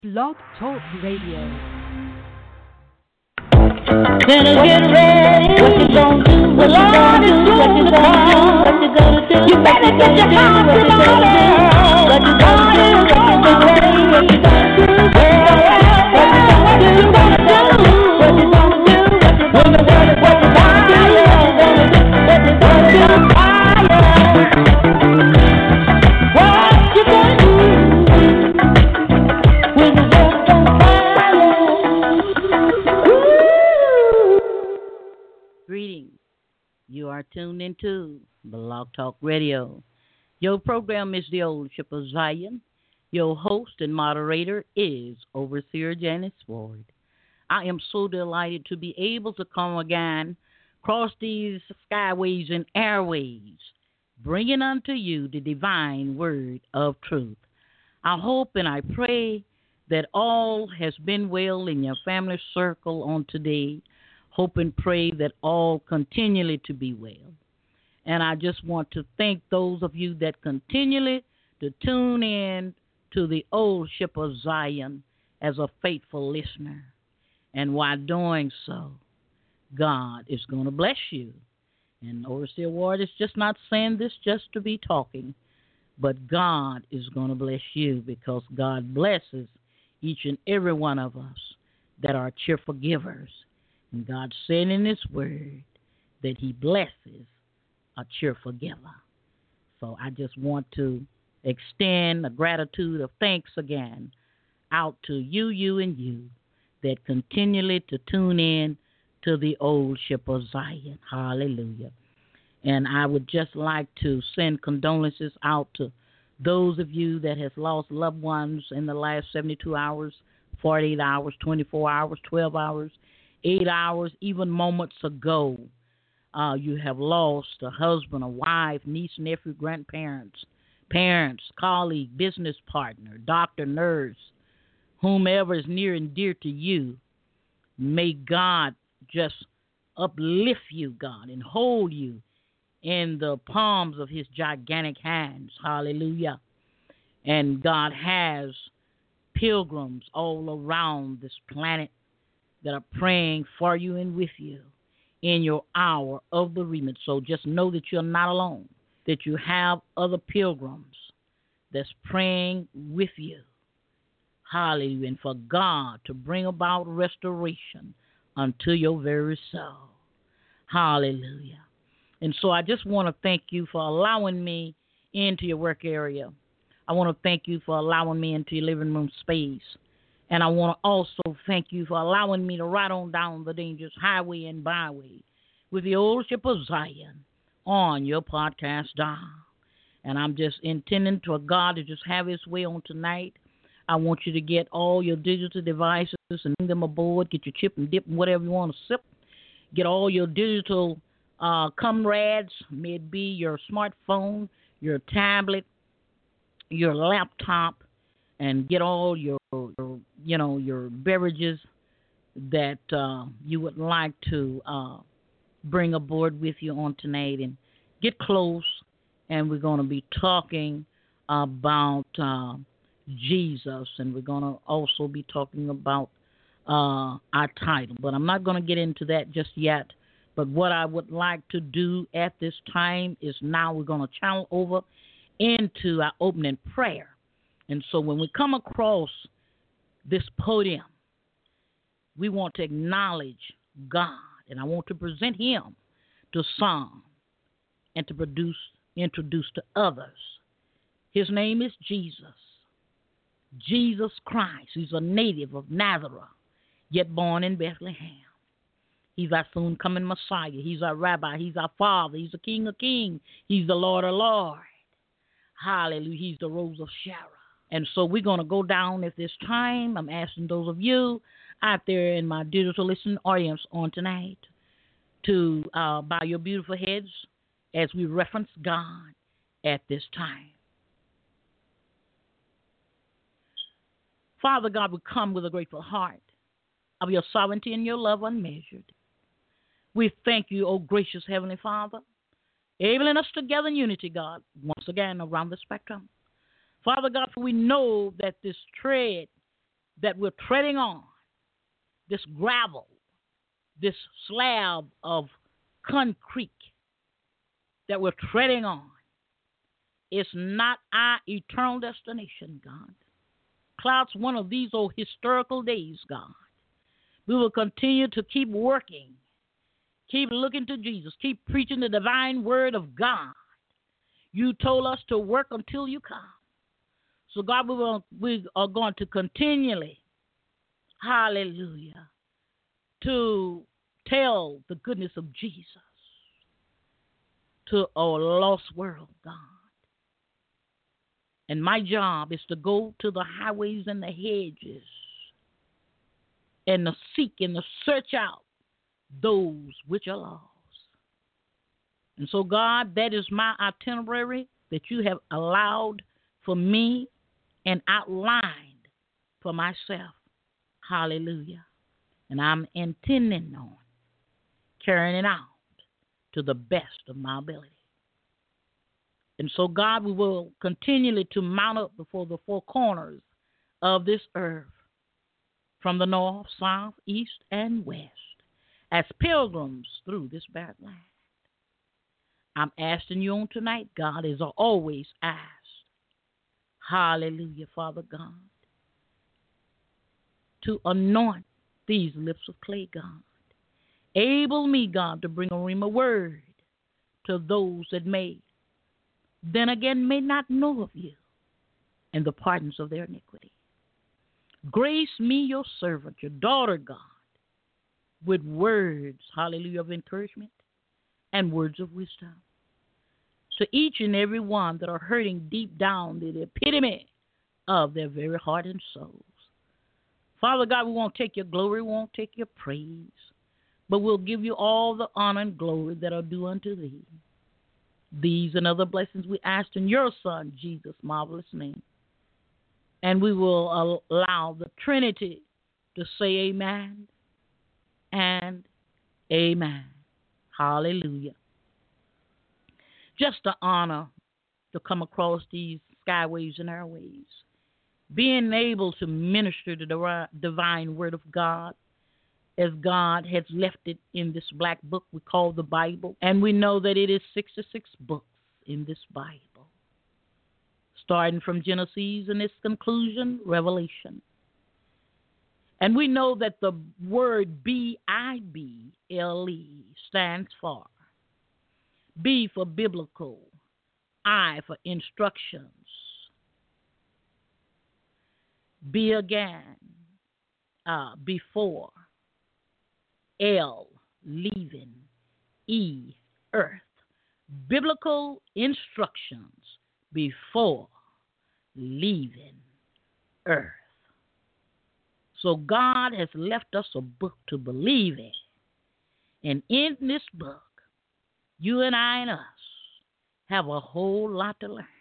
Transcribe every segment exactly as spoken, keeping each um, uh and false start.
Blog Talk Radio. Better get ready. What you gonna do? What you gonna do? What you gonna do? What you gonna do? You better get your house in order. What you gonna do? What you gonna do? What you gonna do? What you gonna do? What you gonna do? What you gonna do? What you gonna do? What you gonna do? What you gonna do? What you gonna do? What you gonna do? When the world's on fire. Greetings. You are tuned into Blog Talk Radio. Your program is the Old Ship of Zion. Your host and moderator is Overseer Janice Ward. I am so delighted to be able to come again across these skyways and airways, bringing unto you the divine word of truth. I hope and I pray that all has been well in your family circle on today. Hope and pray that all continually to be well. And I just want to thank those of you that continually to tune in to the Old Ship of Zion as a faithful listener. And while doing so, God is going to bless you. And Overseer Ward is just not saying this just to be talking, but God is going to bless you because God blesses each and every one of us that are cheerful givers. And God said in His word that He blesses a cheerful giver. So I just want to extend a gratitude of thanks again out to you, you, and you that continually to tune in to the Old Ship of Zion. Hallelujah. And I would just like to send condolences out to those of you that has lost loved ones in the last seventy-two hours, forty-eight hours, twenty-four hours, twelve hours, eight hours, even moments ago. Uh, you have lost a husband, a wife, niece, nephew, grandparents, parents, colleague, business partner, doctor, nurse, whomever is near and dear to you. May God just uplift you, God, and hold you in the palms of His gigantic hands. Hallelujah. And God has pilgrims all around this planet that are praying for you and with you in your hour of bereavement. So just know that you're not alone, that you have other pilgrims that's praying with you. Hallelujah. And for God to bring about restoration unto your very soul. Hallelujah. And so I just want to thank you for allowing me into your work area. I want to thank you for allowing me into your living room space. And I want to also thank you for allowing me to ride on down the dangerous highway and byway with the Old Ship of Zion on your podcast dial. And I'm just intending for God to just have His way on tonight. I want you to get all your digital devices and bring them aboard. Get your chip and dip and whatever you want to sip. Get all your digital uh, comrades, may it be your smartphone, your tablet, your laptop, and get all your, your you know, your beverages that uh, you would like to uh, bring aboard with you on tonight. And get close, and we're going to be talking about uh, Jesus, and we're going to also be talking about uh, our title. But I'm not going to get into that just yet. But what I would like to do at this time is now we're going to channel over into our opening prayer. And so when we come across this podium, we want to acknowledge God, and I want to present Him to some and to produce, introduce to others. His name is Jesus. Jesus Christ. He's a native of Nazareth, yet born in Bethlehem. He's our soon-coming Messiah. He's our Rabbi. He's our Father. He's the King of Kings. He's the Lord of Lords. Hallelujah. He's the Rose of Sharon. And so we're going to go down at this time. I'm asking those of you out there in my digital listening audience on tonight to uh, bow your beautiful heads as we reference God at this time. Father God, we come with a grateful heart of your sovereignty and your love unmeasured. We thank you, O gracious Heavenly Father, enabling us together in unity, God, once again around the spectrum. Father God, for we know that this thread that we're treading on, this gravel, this slab of concrete that we're treading on, is not our eternal destination, God. Clouds one of these old historical days, God. We will continue to keep working, keep looking to Jesus, keep preaching the divine word of God. You told us to work until you come. So, God, we, will, we are going to continually, hallelujah, to tell the goodness of Jesus to a lost world, God. And my job is to go to the highways and the hedges and to seek and to search out those which are lost. And so, God, that is my itinerary that you have allowed for me and outlined for myself. Hallelujah. And I'm intending on carrying it out to the best of my ability. And so, God, we will continually to mount up before the four corners of this earth, from the north, south, east, and west, as pilgrims through this barren land. I'm asking you on tonight, God, as I always ask. Hallelujah, Father God, to anoint these lips of clay, God. Able me, God, to bring a rhema word to those that may, then again, may not know of you and the pardons of their iniquity. Grace me, your servant, your daughter, God, with words, hallelujah, of encouragement and words of wisdom. To each and every one that are hurting deep down to the epitome of their very heart and souls. Father God, we won't take your glory, we won't take your praise, but we'll give you all the honor and glory that are due unto thee. These and other blessings we ask in your Son, Jesus' marvelous name. And we will allow the Trinity to say amen and amen. Hallelujah. Just an honor to come across these skyways and airways, being able to minister the divine word of God as God has left it in this black book we call the Bible. And we know that it is sixty-six books in this Bible, starting from Genesis and its conclusion, Revelation. And we know that the word B I B L E stands for B for biblical, I for instructions, B again, uh, before, L, leaving, E, earth. Biblical instructions before leaving earth. So God has left us a book to believe in. And in this book, you and I and us have a whole lot to learn.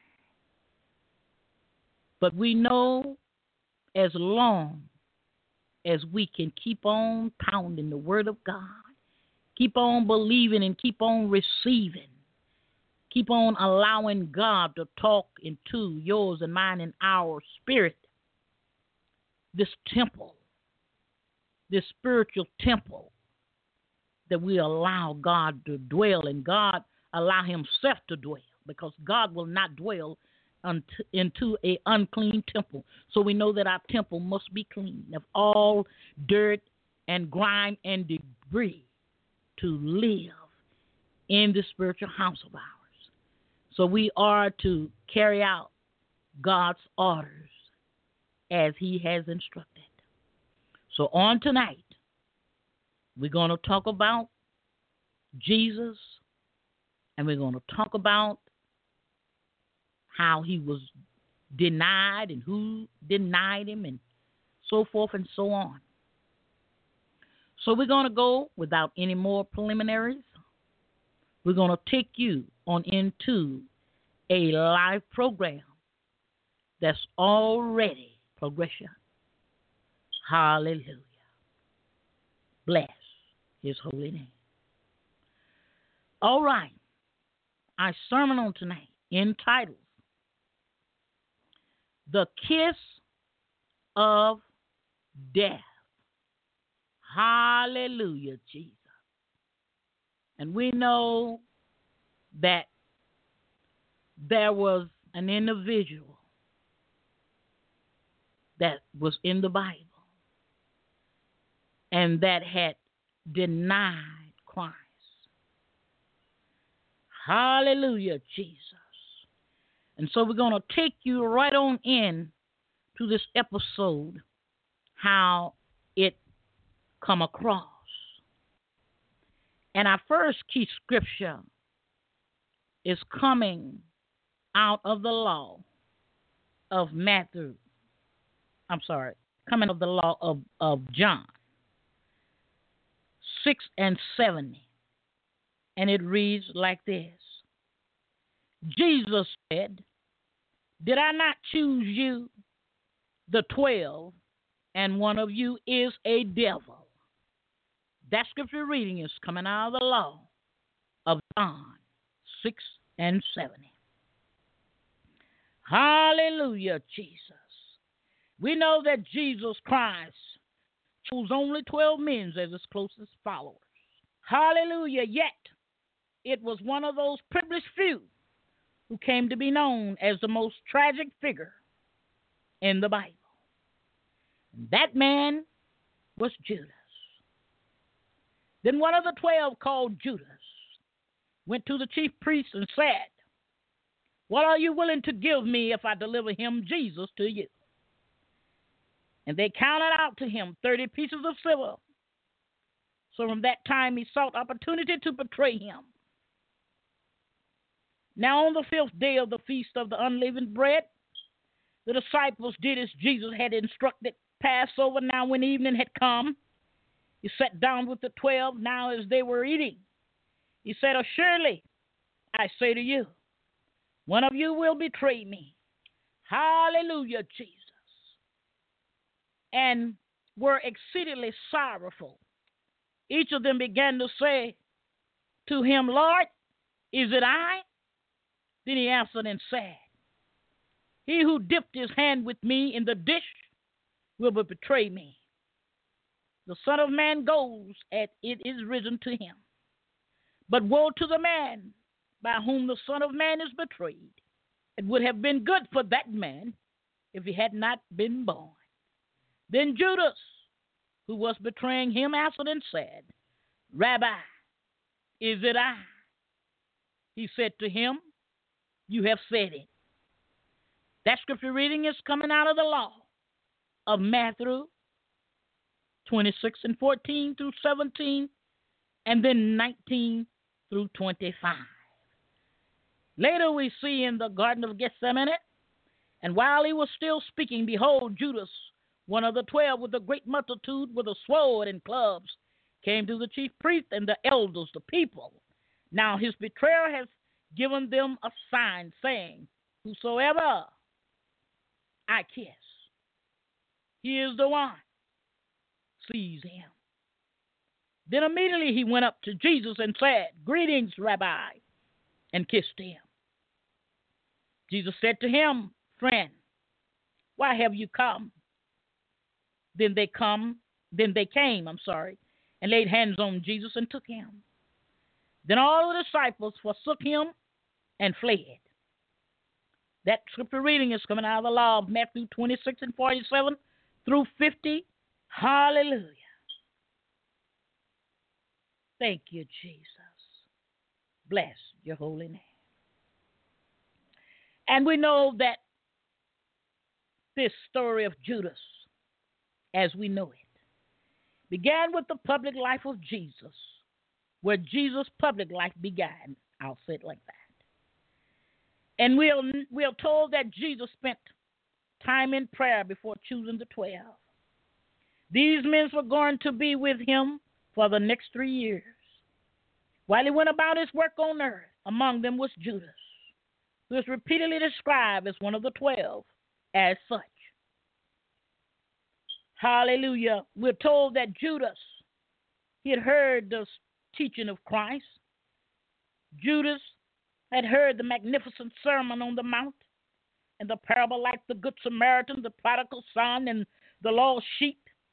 But we know as long as we can keep on pounding the word of God, keep on believing and keep on receiving, keep on allowing God to talk into yours and mine and our spirit, this temple, this spiritual temple that we allow God to dwell in, God allow himself to dwell, because God will not dwell into an unclean temple. So we know that our temple must be clean of all dirt and grime and debris to live in the spiritual house of ours. So we are to carry out God's orders as he has instructed. So on tonight, we're going to talk about Jesus, and we're going to talk about how he was denied and who denied him and so forth and so on. So we're going to go without any more preliminaries. We're going to take you on into a live program that's already progression. Hallelujah. Bless his holy name. All right. Our sermon on tonight entitled The Kiss of death. Hallelujah, Jesus. And we know that there was an individual that was in the Bible and that had denied Christ. Hallelujah, Jesus. And so we're going to take you right on in to this episode, how it come across. And our first key scripture is coming out of the law of Matthew. I'm sorry, coming of the law of, of John six and seventy. And it reads like this. Jesus said, did I not choose you, the twelve, and one of you is a devil? That scripture reading is coming out of the law of John six and seventy. Hallelujah, Jesus. We know that Jesus Christ chose only twelve men as his closest followers. Hallelujah, yet it was one of those privileged few who came to be known as the most tragic figure in the Bible. That man was Judas. Then one of the twelve, called Judas, went to the chief priests and said, what are you willing to give me if I deliver him, Jesus, to you? And they counted out to him thirty pieces of silver. So from that time he sought opportunity to betray him. Now on the fifth day of the feast of the unleavened bread, the disciples did as Jesus had instructed. Passover, now when evening had come, he sat down with the twelve. Now as they were eating, he said, surely I say to you, one of you will betray me. Hallelujah, Jesus. And were exceedingly sorrowful. Each of them began to say to him, Lord, is it I? Then he answered and said, he who dipped his hand with me in the dish will betray me. The Son of Man goes as it is written to him. But woe to the man by whom the Son of Man is betrayed. It would have been good for that man if he had not been born. Then Judas, who was betraying him, answered and said, Rabbi, is it I? He said to him, you have said it. That scripture reading is coming out of the law of Matthew twenty-six and fourteen through seventeen, and then nineteen through twenty-five. Later we see in the Garden of Gethsemane, and while he was still speaking, behold, Judas, one of the twelve, with a great multitude, with a sword and clubs, came to the chief priest and the elders, the people. Now his betrayer has given them a sign, saying, whosoever I kiss, he is the one. Seize him. Then immediately he went up to Jesus and said, greetings, Rabbi, and kissed him. Jesus said to him, friend, why have you come? Then they come, then they came, I'm sorry, and laid hands on Jesus and took him. Then all the disciples forsook him and fled. That scripture reading is coming out of the law of Matthew twenty-six and forty-seven through fifty. Hallelujah. Thank you, Jesus. Bless your holy name. And we know that this story of Judas, as we know it, began with the public life of Jesus, where Jesus' public life began. I'll say it like that. And we are, we are told that Jesus spent time in prayer before choosing the twelve. These men were going to be with him for the next three years. While he went about his work on earth, among them was Judas, who is repeatedly described as one of the twelve as such. Hallelujah. We're told that Judas, he had heard the teaching of Christ. Judas had heard the magnificent Sermon on the Mount and the parable like the Good Samaritan, the prodigal son, and the lost sheep.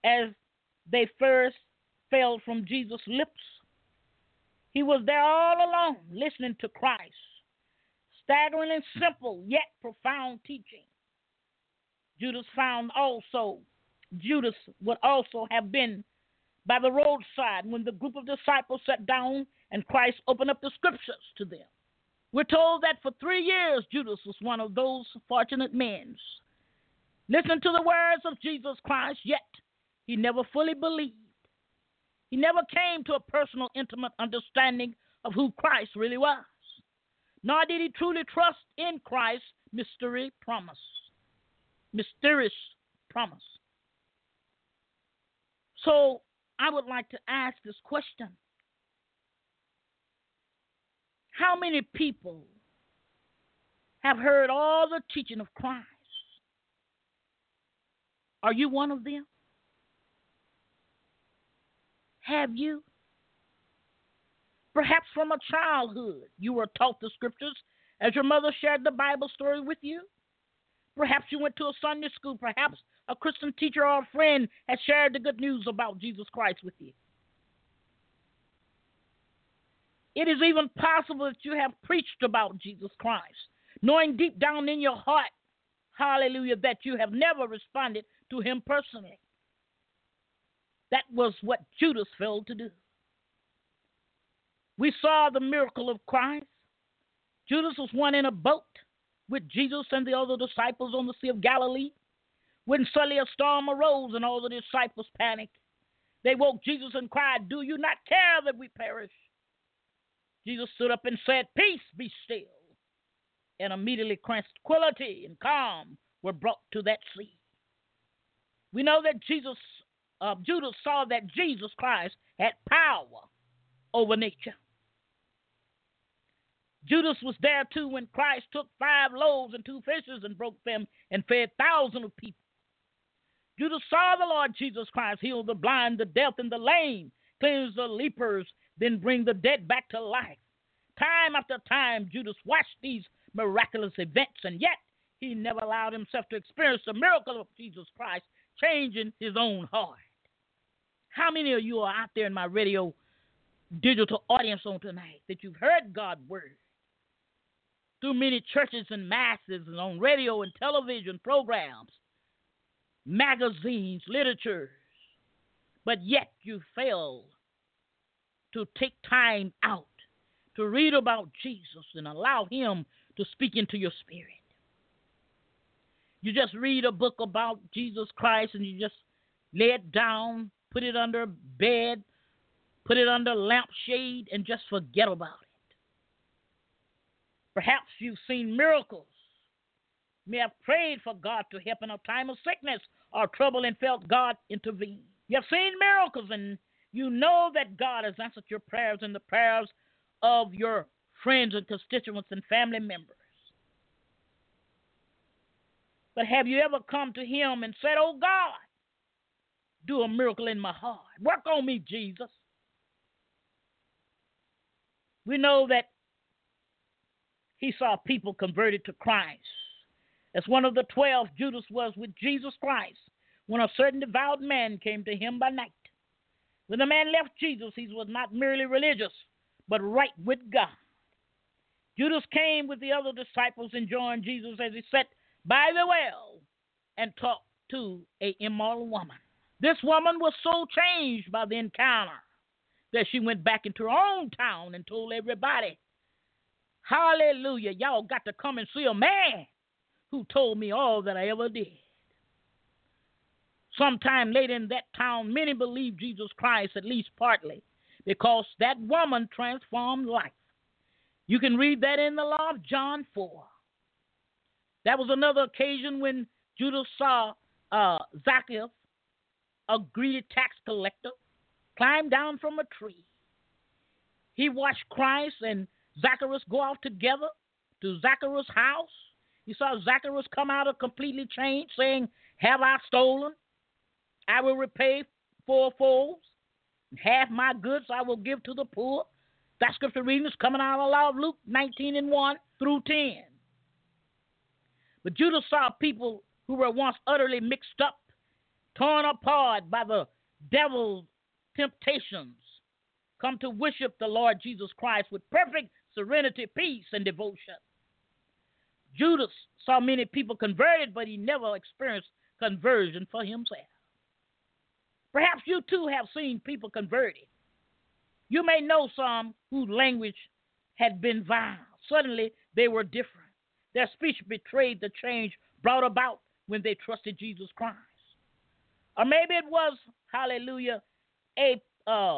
as they first fell from Jesus' lips. He was there all alone, listening to Christ. Staggeringly simple, yet profound teaching. Judas found also, Judas would also have been by the roadside when the group of disciples sat down and Christ opened up the scriptures to them. We're told that for three years Judas was one of those fortunate men. Listen to the words of Jesus Christ, yet he never fully believed. He never came to a personal, intimate understanding of who Christ really was. Nor did he truly trust in Christ's mystery promise. Mysterious promise. So I would like to ask this question. How many people have heard all the teaching of Christ? Are you one of them? Have you? Perhaps from a childhood you were taught the scriptures as your mother shared the Bible story with you. Perhaps you went to a Sunday school. Perhaps a Christian teacher or a friend has shared the good news about Jesus Christ with you. It is even possible that you have preached about Jesus Christ, knowing deep down in your heart, hallelujah, that you have never responded to him personally. That was what Judas failed to do. We saw the miracle of Christ. Judas was one in a boat with Jesus and the other disciples on the Sea of Galilee, when suddenly a storm arose and all the disciples panicked. They woke Jesus and cried, "Do you not care that we perish?" Jesus stood up and said, "Peace, be still." And immediately tranquility and calm were brought to that sea. We know that Jesus, uh, Judas saw that Jesus Christ had power over nature. Judas was there too when Christ took five loaves and two fishes and broke them and fed thousands of people. Judas saw the Lord Jesus Christ heal the blind, the deaf, and the lame, cleanse the lepers, then bring the dead back to life. Time after time, Judas watched these miraculous events, and yet he never allowed himself to experience the miracle of Jesus Christ changing his own heart. How many of you are out there in my radio digital audience on tonight that you've heard God's word through many churches and masses and on radio and television programs, magazines, literatures, but yet you fail to take time out to read about Jesus and allow him to speak into your spirit. You just read a book about Jesus Christ and you just lay it down, put it under bed, put it under lampshade, and just forget about it. Perhaps you've seen miracles, may have prayed for God to help in a time of sickness or trouble and felt God intervene. You have seen miracles and you know that God has answered your prayers and the prayers of your friends and constituents and family members. But have you ever come to him and said, "Oh God, do a miracle in my heart. Work on me, Jesus"? We know that he saw people converted to Christ. As one of the twelve, Judas was with Jesus Christ when a certain devout man came to him by night. When the man left Jesus, he was not merely religious, but right with God. Judas came with the other disciples and joined Jesus as he sat by the well and talked to an immoral woman. This woman was so changed by the encounter that she went back into her own town and told everybody, "Hallelujah, y'all got to come and see a man who told me all that I ever did." Sometime later in that town, many believed Jesus Christ, at least partly, because that woman transformed life. You can read that in the law of John four. That was another occasion when Judas saw uh, Zacchaeus, a greedy tax collector, climb down from a tree. He watched Christ and Zacchaeus go out together to Zacchaeus' house. He saw Zacchaeus come out of completely changed, saying, "Have I stolen? I will repay fourfold. Half my goods I will give to the poor." That scripture reading is coming out of the law of Luke nineteen and one through ten. But Judas saw people who were once utterly mixed up torn apart by the devil's temptations, come to worship the Lord Jesus Christ with perfect serenity, peace, and devotion. Judas saw many people converted, but he never experienced conversion for himself. Perhaps you too have seen people converted. You may know some whose language had been vile. Suddenly, they were different. Their speech betrayed the change brought about when they trusted Jesus Christ. Or maybe it was, hallelujah, a uh,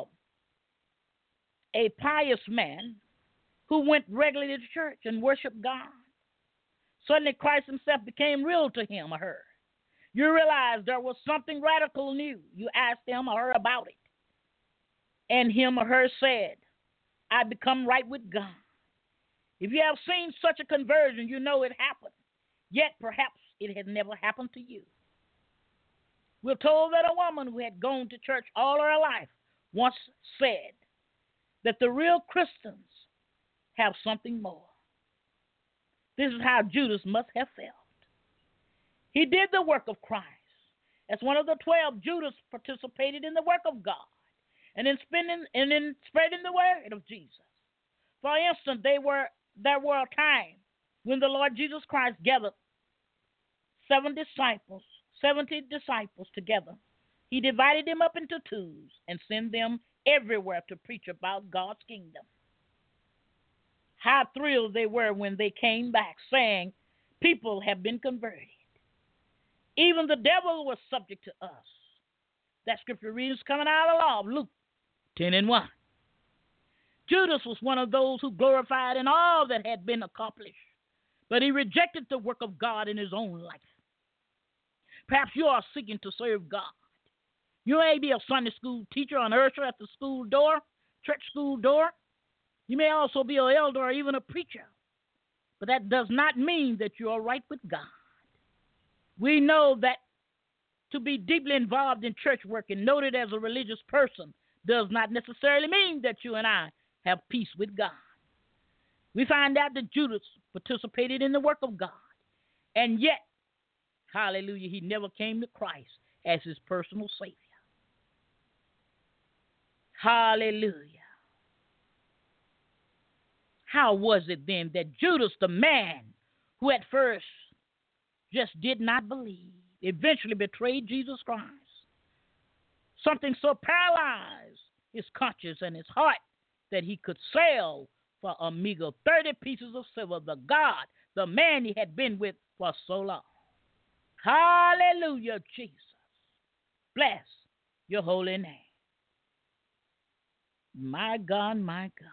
a pious man who went regularly to church and worshiped God. Suddenly, Christ himself became real to him or her. You realize there was something radical new. You asked him or her about it. And him or her said, I become right with God. If you have seen such a conversion, you know it happened. Yet perhaps it had never happened to you. We're told that a woman who had gone to church all her life once said that the real Christians have something more. This is how Judas must have felt. He did the work of Christ. As one of the twelve, Judas participated in the work of God and in, spending, and in spreading the word of Jesus. For instance, they were, there were a time when the Lord Jesus Christ gathered seven disciples, seventy disciples together. He divided them up into twos and sent them everywhere to preach about God's kingdom. How thrilled they were when they came back saying, people have been converted. Even the devil was subject to us. That scripture reading is coming out of the law of Luke ten and one. Judas was one of those who glorified in all that had been accomplished, but he rejected the work of God in his own life. Perhaps you are seeking to serve God. You may be a Sunday school teacher, an usher at the school door, church school door. You may also be an elder or even a preacher. But that does not mean that you are right with God. We know that to be deeply involved in church work and noted as a religious person does not necessarily mean that you and I have peace with God. We find out that Judas participated in the work of God, and yet, hallelujah, he never came to Christ as his personal Savior. Hallelujah. How was it then that Judas, the man who at first just did not believe, eventually betrayed Jesus Christ? Something so paralyzed his conscience and his heart that he could sell for a meager thirty pieces of silver the God, the man he had been with for so long. Hallelujah, Jesus. Bless your holy name. My God, my God.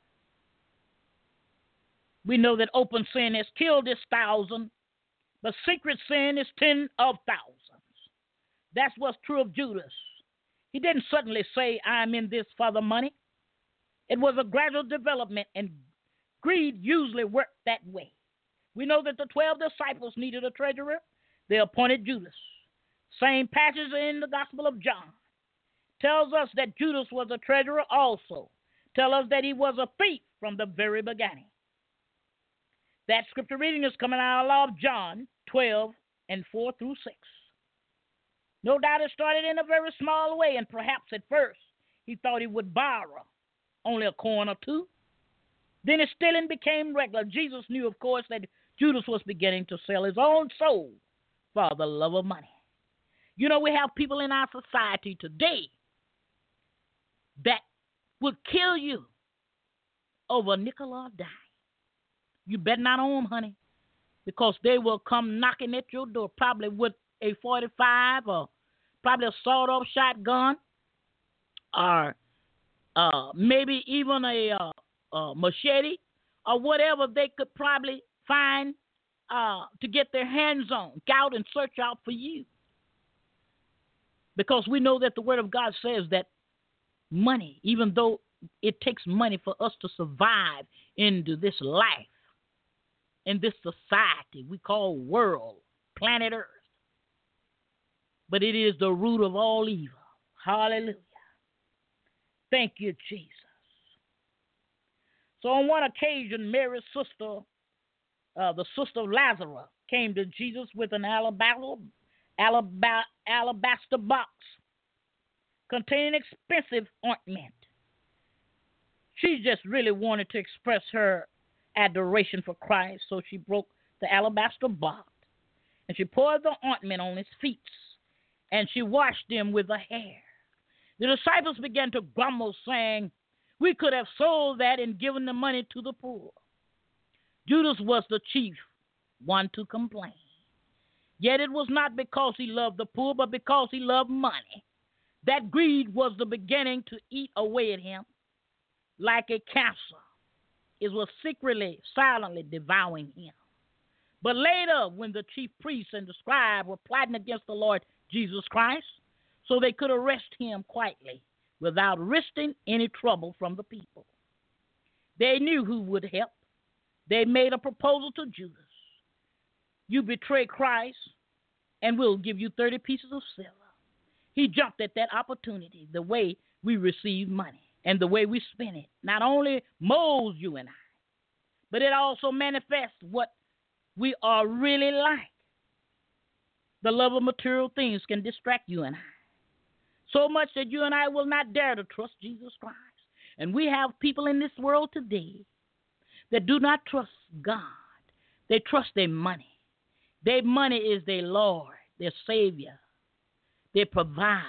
We know that open sin has killed this thousand, but secret sin is ten of thousands. That's what's true of Judas. He didn't suddenly say, I'm in this for the money. It was a gradual development, and greed usually worked that way. We know that the twelve disciples needed a treasurer. They appointed Judas. Same passage in the Gospel of John tells us that Judas was a treasurer also. Tell us that he was a thief from the very beginning. That scripture reading is coming out of the law of John twelve and four through six. No doubt it started in a very small way, and perhaps at first he thought he would borrow only a coin or two. Then his stealing became regular. Jesus knew, of course, that Judas was beginning to sell his own soul for the love of money. You know, we have people in our society today that would kill you over a nickel or a dime. You better not own them, honey, because they will come knocking at your door, probably with a forty-five or probably a sawed-off shotgun, or uh, maybe even a, uh, a machete, or whatever they could probably find uh, to get their hands on, go out and search out for you. Because we know that the Word of God says that money, even though it takes money for us to survive into this life, in this society we call world, planet Earth, but it is the root of all evil. Hallelujah. Thank you, Jesus. So on one occasion, Mary's sister, uh, the sister of Lazarus, came to Jesus with an alabaster, alaba- alabaster box containing expensive ointment. She just really wanted to express her adoration for Christ, so she broke the alabaster box and she poured the ointment on his feet and she washed them with her hair. The disciples began to grumble, saying, "We could have sold that and given the money to the poor." Judas was the chief one to complain. Yet it was not because he loved the poor, but because he loved money. That greed was the beginning to eat away at him like a cancer. It was secretly, silently devouring him. But later, when the chief priests and the scribe were plotting against the Lord Jesus Christ, so they could arrest him quietly without risking any trouble from the people, they knew who would help. They made a proposal to Judas. "You betray Christ, and we'll give you thirty pieces of silver." He jumped at that opportunity. The way we receive money and the way we spend it not only molds you and I, but it also manifests what we are really like. The love of material things can distract you and I, so much that you and I will not dare to trust Jesus Christ. And we have people in this world today that do not trust God. They trust their money. Their money is their Lord, their Savior, their provider.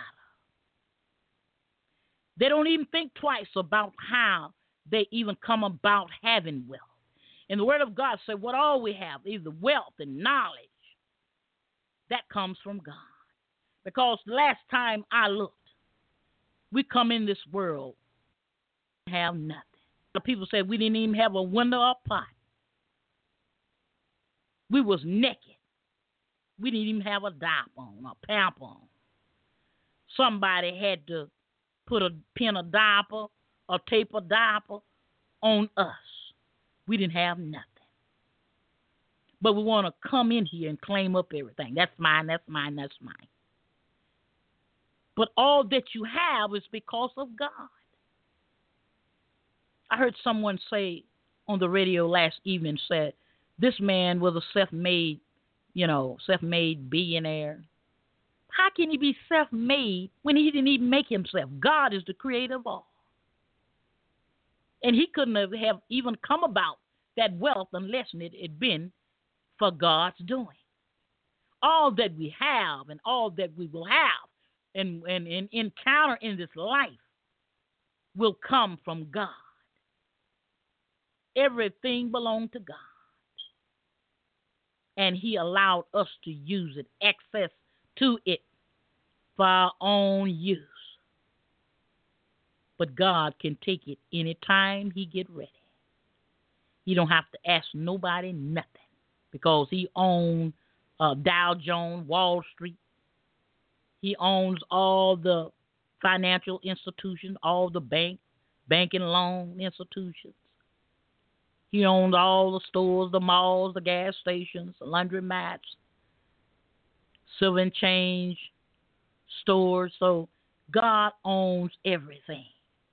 They don't even think twice about how they even come about having wealth. And the Word of God said, what all we have, either wealth and knowledge, that comes from God. Because last time I looked, we come in this world and have nothing. The people said we didn't even have a window or pot. We was naked. We didn't even have a diaper on, a pamper on. Somebody had to put a pin of diaper or tape a diaper on us. We didn't have nothing. But we want to come in here and claim up everything. That's mine, that's mine, that's mine. But all that you have is because of God. I heard someone say on the radio last evening, said, this man was a self-made, you know, self-made billionaire. How can he be self-made when he didn't even make himself? God is the creator of all. And he couldn't have, have even come about that wealth unless it had been for God's doing. All that we have and all that we will have and, and, and encounter in this life will come from God. Everything belonged to God. And he allowed us to use it, access to it for our own use. But God can take it anytime he get ready. He don't have to ask nobody nothing because he owns uh, Dow Jones, Wall Street. He owns all the financial institutions, all the bank, banking loan institutions. He owns all the stores, the malls, the gas stations, the laundromats, silver and change stores. So God owns everything.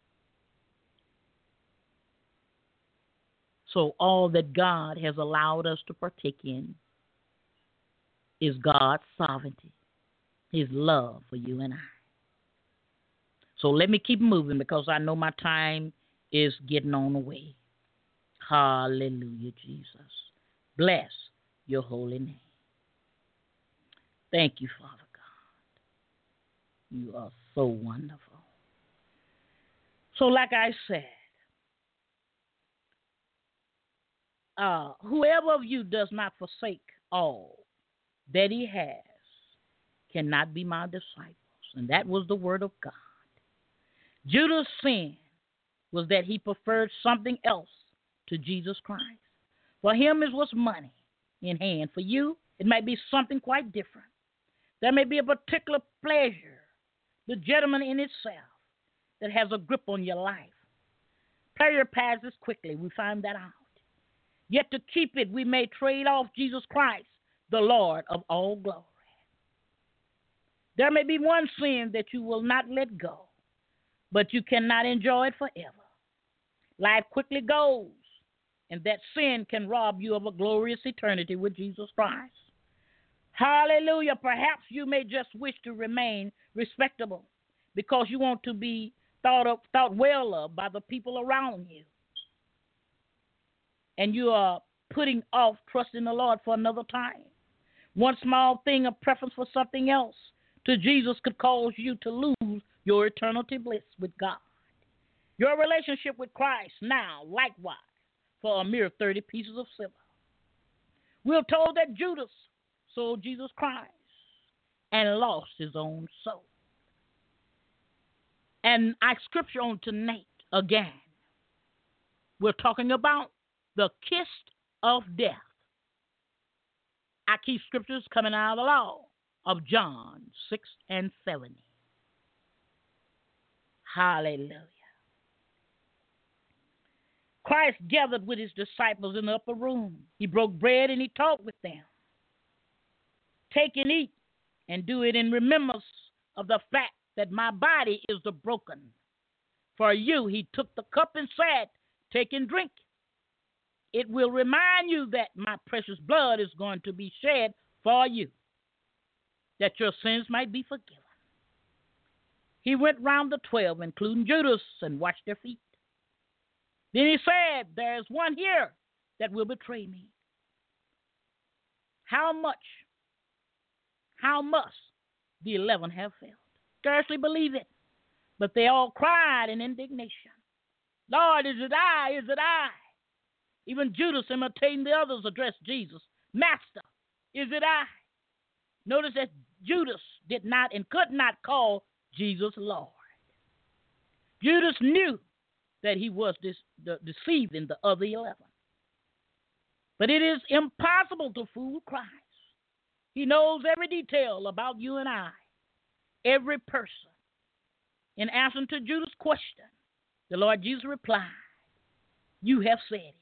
So all that God has allowed us to partake in is God's sovereignty, his love for you and I. So let me keep moving because I know my time is getting on the way. Hallelujah, Jesus. Bless your holy name. Thank you, Father God. You are so wonderful. So like I said, uh, whoever of you does not forsake all that he has cannot be my disciples. And that was the word of God. Judas' sin was that he preferred something else to Jesus Christ. For him, it was money in hand. For you, it might be something quite different. There may be a particular pleasure, legitimate in itself, that has a grip on your life. Pleasure passes quickly. We find that out. Yet to keep it, we may trade off Jesus Christ, the Lord of all glory. There may be one sin that you will not let go, but you cannot enjoy it forever. Life quickly goes, and that sin can rob you of a glorious eternity with Jesus Christ. Hallelujah. Perhaps you may just wish to remain respectable because you want to be thought of, thought well of by the people around you. And you are putting off trusting the Lord for another time. One small thing of preference for something else to Jesus could cause you to lose your eternity bliss with God. Your relationship with Christ now, likewise, for a mere thirty pieces of silver. We're told that Judas sold Jesus Christ and lost his own soul. And our scripture on tonight, again, we're talking about the kiss of death. Our key scriptures coming out of the law of John six and seventy. Hallelujah. Christ gathered with his disciples in the upper room. He broke bread and he talked with them. Take and eat and do it in remembrance of the fact that my body is the broken. For you, he took the cup and said, take and drink. It will remind you that my precious blood is going to be shed for you, that your sins might be forgiven. He went round the twelve, including Judas, and washed their feet. Then he said, there is one here that will betray me. How much, how must the eleven have felt? Scarcely believe it, but they all cried in indignation. Lord, is it I? Is it I? Even Judas, imitating the others, addressed Jesus. Master, is it I? Notice that Judas did not and could not call Jesus Lord. Judas knew that he was this, the, deceiving the other eleven. But it is impossible to fool Christ. He knows every detail about you and I, every person. In answer to Judas' question, the Lord Jesus replied, you have said it.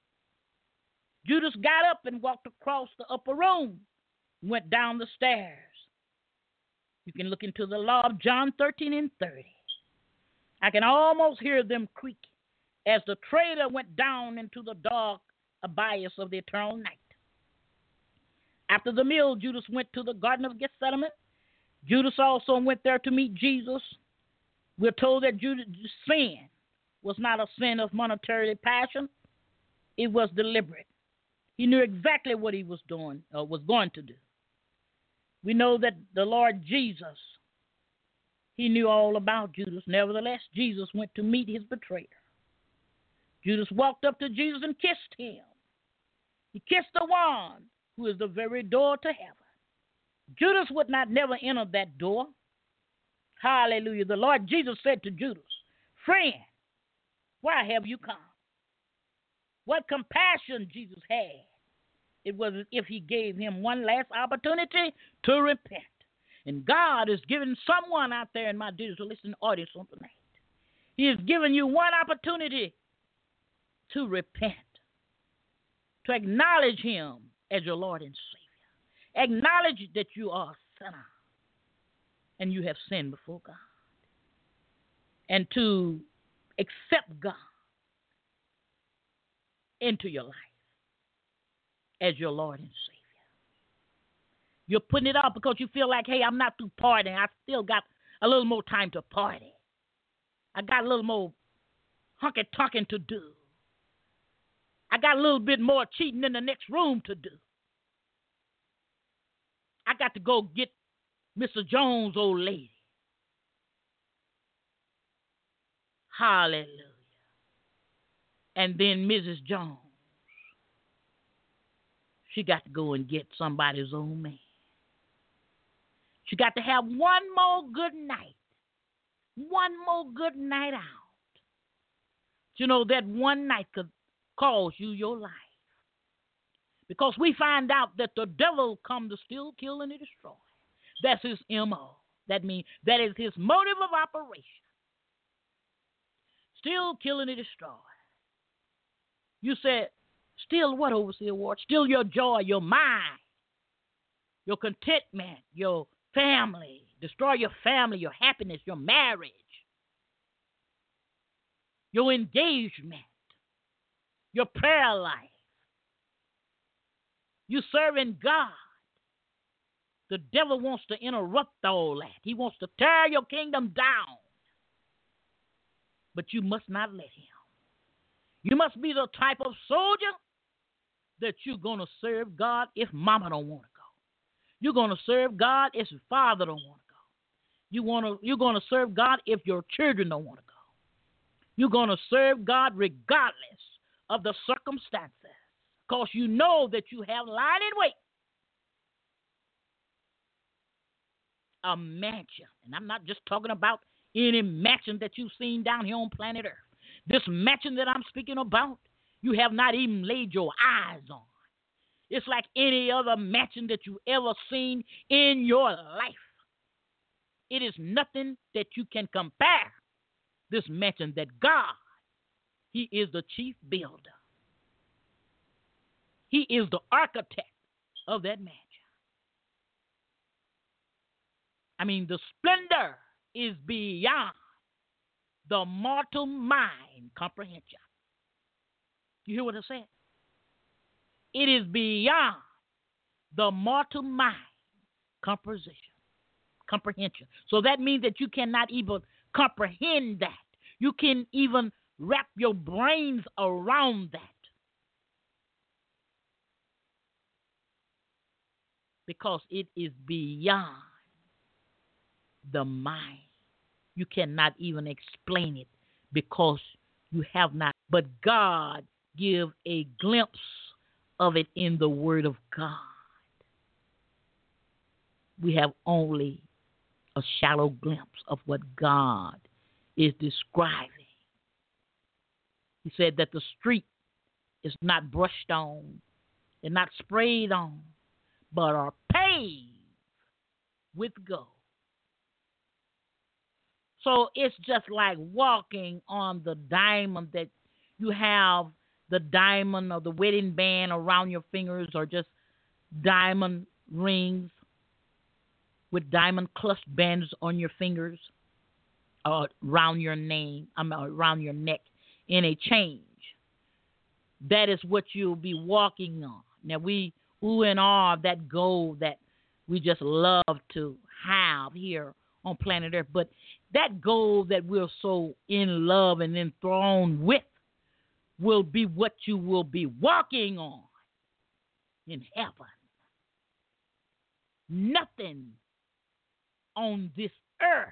Judas got up and walked across the upper room, went down the stairs. You can look into the law of John thirteen and thirty. I can almost hear them creak as the traitor went down into the dark abyss of the eternal night. After the meal, Judas went to the Garden of Gethsemane. Judas also went there to meet Jesus. We're told that Judas' sin was not a sin of monetary passion. It was deliberate. He knew exactly what he was doing or was going to do. We know that the Lord Jesus, he knew all about Judas. Nevertheless, Jesus went to meet his betrayer. Judas walked up to Jesus and kissed him. He kissed the one who is the very door to heaven. Judas would not never enter that door. Hallelujah. The Lord Jesus said to Judas, friend, why have you come? What compassion Jesus had. It was as if he gave him one last opportunity to repent. And God is giving someone out there in my digital listening audience on tonight. He is giving you one opportunity to repent, to acknowledge him as your Lord and Savior. Acknowledge that you are a sinner and you have sinned before God. And to accept God into your life as your Lord and Savior. You're putting it off because you feel like, hey, I'm not through partying. I still got a little more time to party. I got a little more honky-tonking to do. I got a little bit more cheating in the next room to do. I got to go get Mister Jones' old lady. Hallelujah. And then Missus Jones, she got to go and get somebody's old man. She got to have one more good night. One more good night out. You know, that one night could cost you your life. Because we find out that the devil come to steal, kill, and destroy. That's his M O. That means that is his motive of operation. Steal, kill, and destroy. You said, steal what, Overseer Ward? Steal your joy, your mind, your contentment, your family. Destroy your family, your happiness, your marriage, your engagement, your prayer life. You serving God The devil wants to interrupt all that. He wants to tear your kingdom down. But you must not let him. You must be the type of soldier that you're going to serve God if mama don't want to go. You're going to serve God if your father don't want to go. You want to, you're going to serve God if your children don't want to go. You're going to serve God regardless of the circumstances, because you know that you have lying in wait a mansion. And I'm not just talking about any mansion that you've seen down here on planet Earth. This mansion that I'm speaking about, you have not even laid your eyes on. It's like any other mansion that you've ever seen in your life. It is nothing that you can compare this mansion that God, he is the chief builder. He is the architect of that mansion. I mean, the splendor is beyond the mortal mind comprehension. You hear what I said? It is beyond the mortal mind comprehension. Comprehension. So that means that you cannot even comprehend that. You can even wrap your brains around that. Because it is beyond the mind. You cannot even explain it because you have not. But God give a glimpse of it in the Word of God. We have only a shallow glimpse of what God is describing. He said that the street is not brushed on and not sprayed on, but are paved with gold. So it's just like walking on the diamond that you have, the diamond or the wedding band around your fingers, or just diamond rings with diamond cluster bands on your fingers, or around your name, I mean, around your neck in a change. That is what you'll be walking on. Now we ooh and ah of that gold that we just love to have here on planet Earth, but that gold that we're so in love and enthroned with will be what you will be walking on in heaven. Nothing on this earth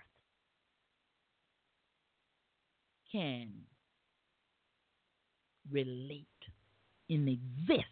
can relate and exist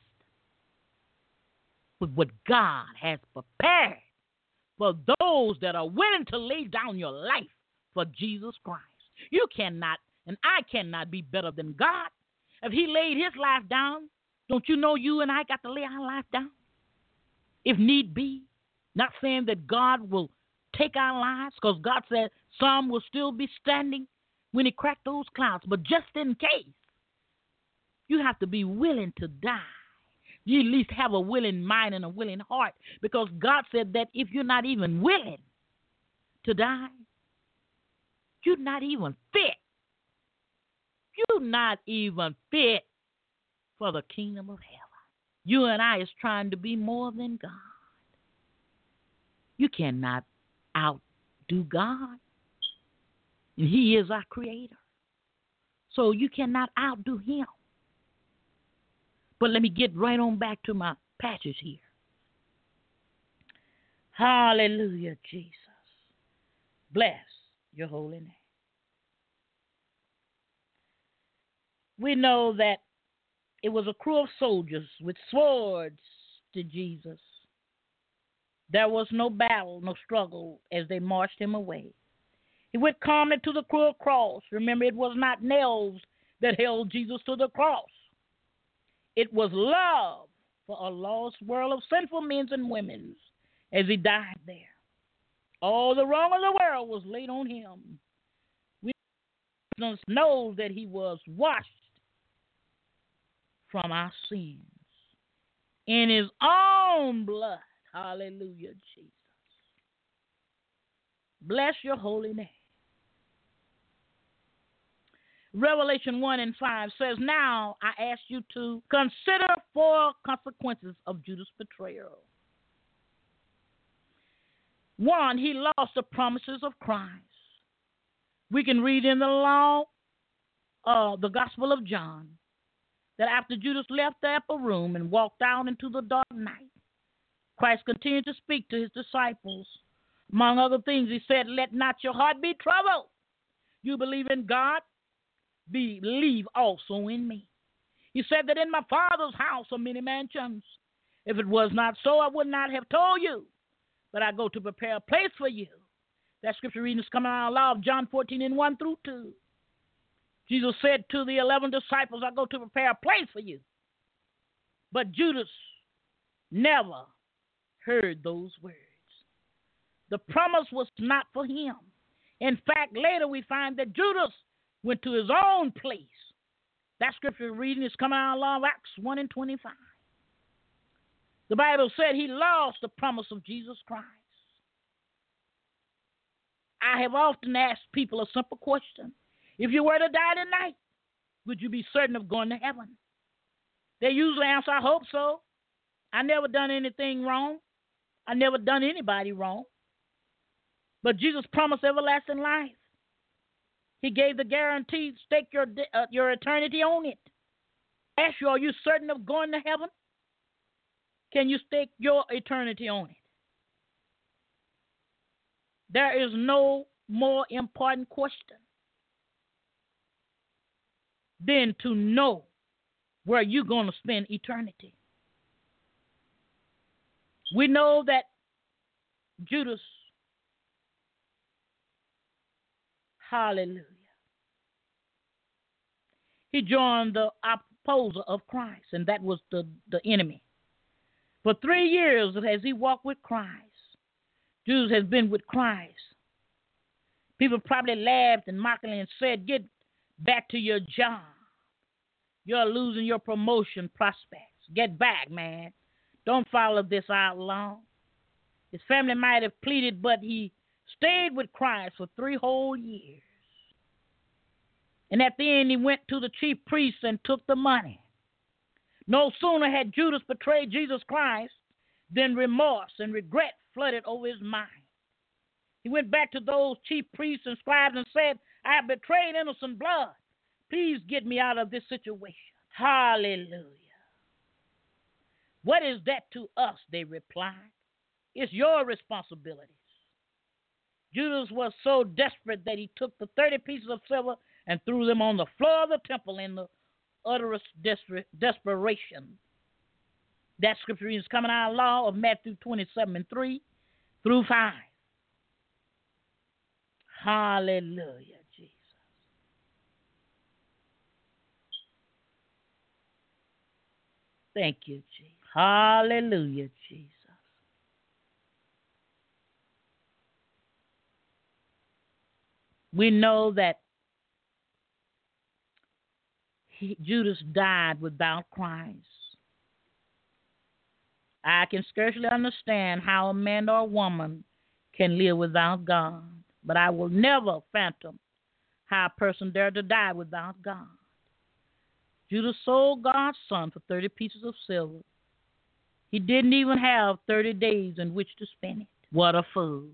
with what God has prepared for those that are willing to lay down your life for Jesus Christ. You cannot, and I cannot be better than God. If he laid his life down, don't you know you and I got to lay our life down? If need be. Not saying that God will take our lives, because God said some will still be standing when he cracked those clouds. But just in case, you have to be willing to die. You at least have a willing mind and a willing heart, because God said that if you're not even willing to die, you're not even fit. You're not even fit for the kingdom of heaven. You and I is trying to be more than God. You cannot outdo God. And he is our creator. So you cannot outdo him. But let me get right on back to my passage here. Hallelujah, Jesus. Bless your holy name. We know that it was a crew of soldiers with swords to Jesus. There was no battle, no struggle as they marched him away. He went calmly to the cruel cross. Remember, it was not nails that held Jesus to the cross. It was love for a lost world of sinful men and women as he died there. All the wrong of the world was laid on him. We know that he was washed from our sins in his own blood. Hallelujah, Jesus. Bless your holy name. Revelation one and five says, now I ask you to consider four consequences of Judas' betrayal. One, he lost the promises of Christ. We can read in the law, uh, the Gospel of John, that after Judas left the upper room and walked out into the dark night, Christ continued to speak to his disciples. Among other things, he said, "Let not your heart be troubled. You believe in God, believe also in me." He said that in my Father's house are many mansions. If it was not so, I would not have told you. But I go to prepare a place for you. That scripture reading is coming out of law of John fourteen and one through two. Jesus said to the eleven disciples, "I go to prepare a place for you." But Judas never heard those words. The promise was not for him. In fact, later we find that Judas went to his own place. That scripture reading is coming out of law of Acts one and twenty-five. The Bible said he lost the promise of Jesus Christ. I have often asked people a simple question. If you were to die tonight, would you be certain of going to heaven? They usually answer, "I hope so. I never done anything wrong. I never done anybody wrong." But Jesus promised everlasting life. He gave the guarantee, stake your uh, your eternity on it. Ask you, are you certain of going to heaven? Can you stake your eternity on it? There is no more important question than to know where you're going to spend eternity. We know that Judas, hallelujah, he joined the opposer of Christ, and that was the, the enemy. For three years as he walked with Christ, Judas has been with Christ. People probably laughed and mockingly and said, "Get back to your job. You're losing your promotion prospects. Get back, man. Don't follow this outlaw." His family might have pleaded, but he stayed with Christ for three whole years. And at the end, he went to the chief priests and took the money. No sooner had Judas betrayed Jesus Christ than remorse and regret flooded over his mind. He went back to those chief priests and scribes and said, "I have betrayed innocent blood. Please get me out of this situation." Hallelujah. "What is that to us?" they replied. "It's your responsibilities." Judas was so desperate that he took the thirty pieces of silver and threw them on the floor of the temple in the utterest desper- desperation. That scripture is coming out of law of Matthew twenty-seven and three through five. Hallelujah, Jesus. Thank you, Jesus. Hallelujah, Jesus. We know that he, Judas died without Christ. I can scarcely understand how a man or a woman can live without God, but I will never fathom how a person dared to die without God. Judas sold God's son for thirty pieces of silver. He didn't even have thirty days in which to spend it. What a fool.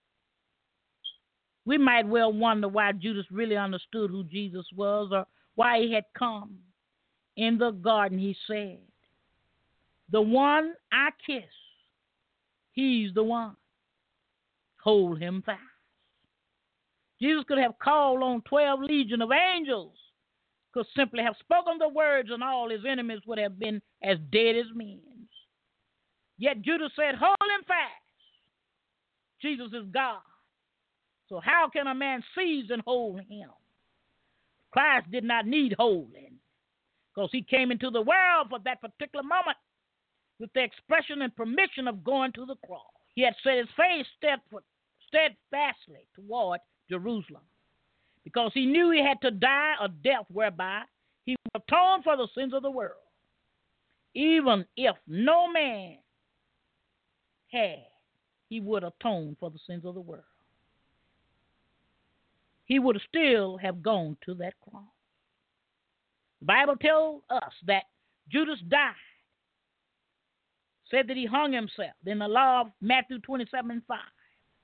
We might well wonder why Judas really understood who Jesus was or why he had come. In the garden, he said, "The one I kiss, he's the one. Hold him fast." Jesus could have called on twelve legions of angels, could simply have spoken the words, and all his enemies would have been as dead as men. Yet Judas said, "Hold him fast. Jesus is God. So how can a man seize and hold him?" Christ did not need holding because he came into the world for that particular moment with the expression and permission of going to the cross. He had set his face steadfastly toward Jerusalem because he knew he had to die a death whereby he would atone for the sins of the world. Even if no man had, he would atone for the sins of the world. He would still have gone to that cross. The Bible tells us that Judas died, said that he hung himself in the law of Matthew twenty-seven and five.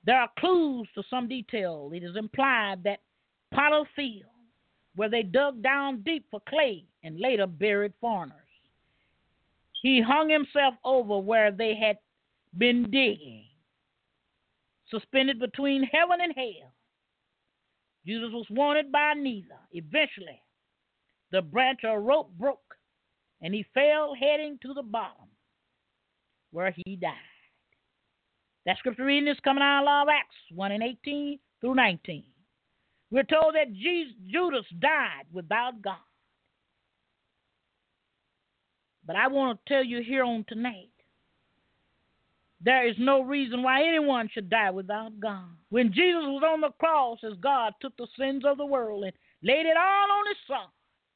There are clues to some detail. It is implied that potter's field, where they dug down deep for clay and later buried foreigners. He hung himself over where they had been digging, suspended between heaven and hell. Judas was wanted by neither. Eventually, the branch or rope broke, and he fell heading to the bottom, where he died. That scripture reading is coming out of Law of Acts one and eighteen through nineteen. We're told that Jesus, Judas died without God. But I want to tell you here on tonight, there is no reason why anyone should die without God. When Jesus was on the cross, as God took the sins of the world and laid it all on his son,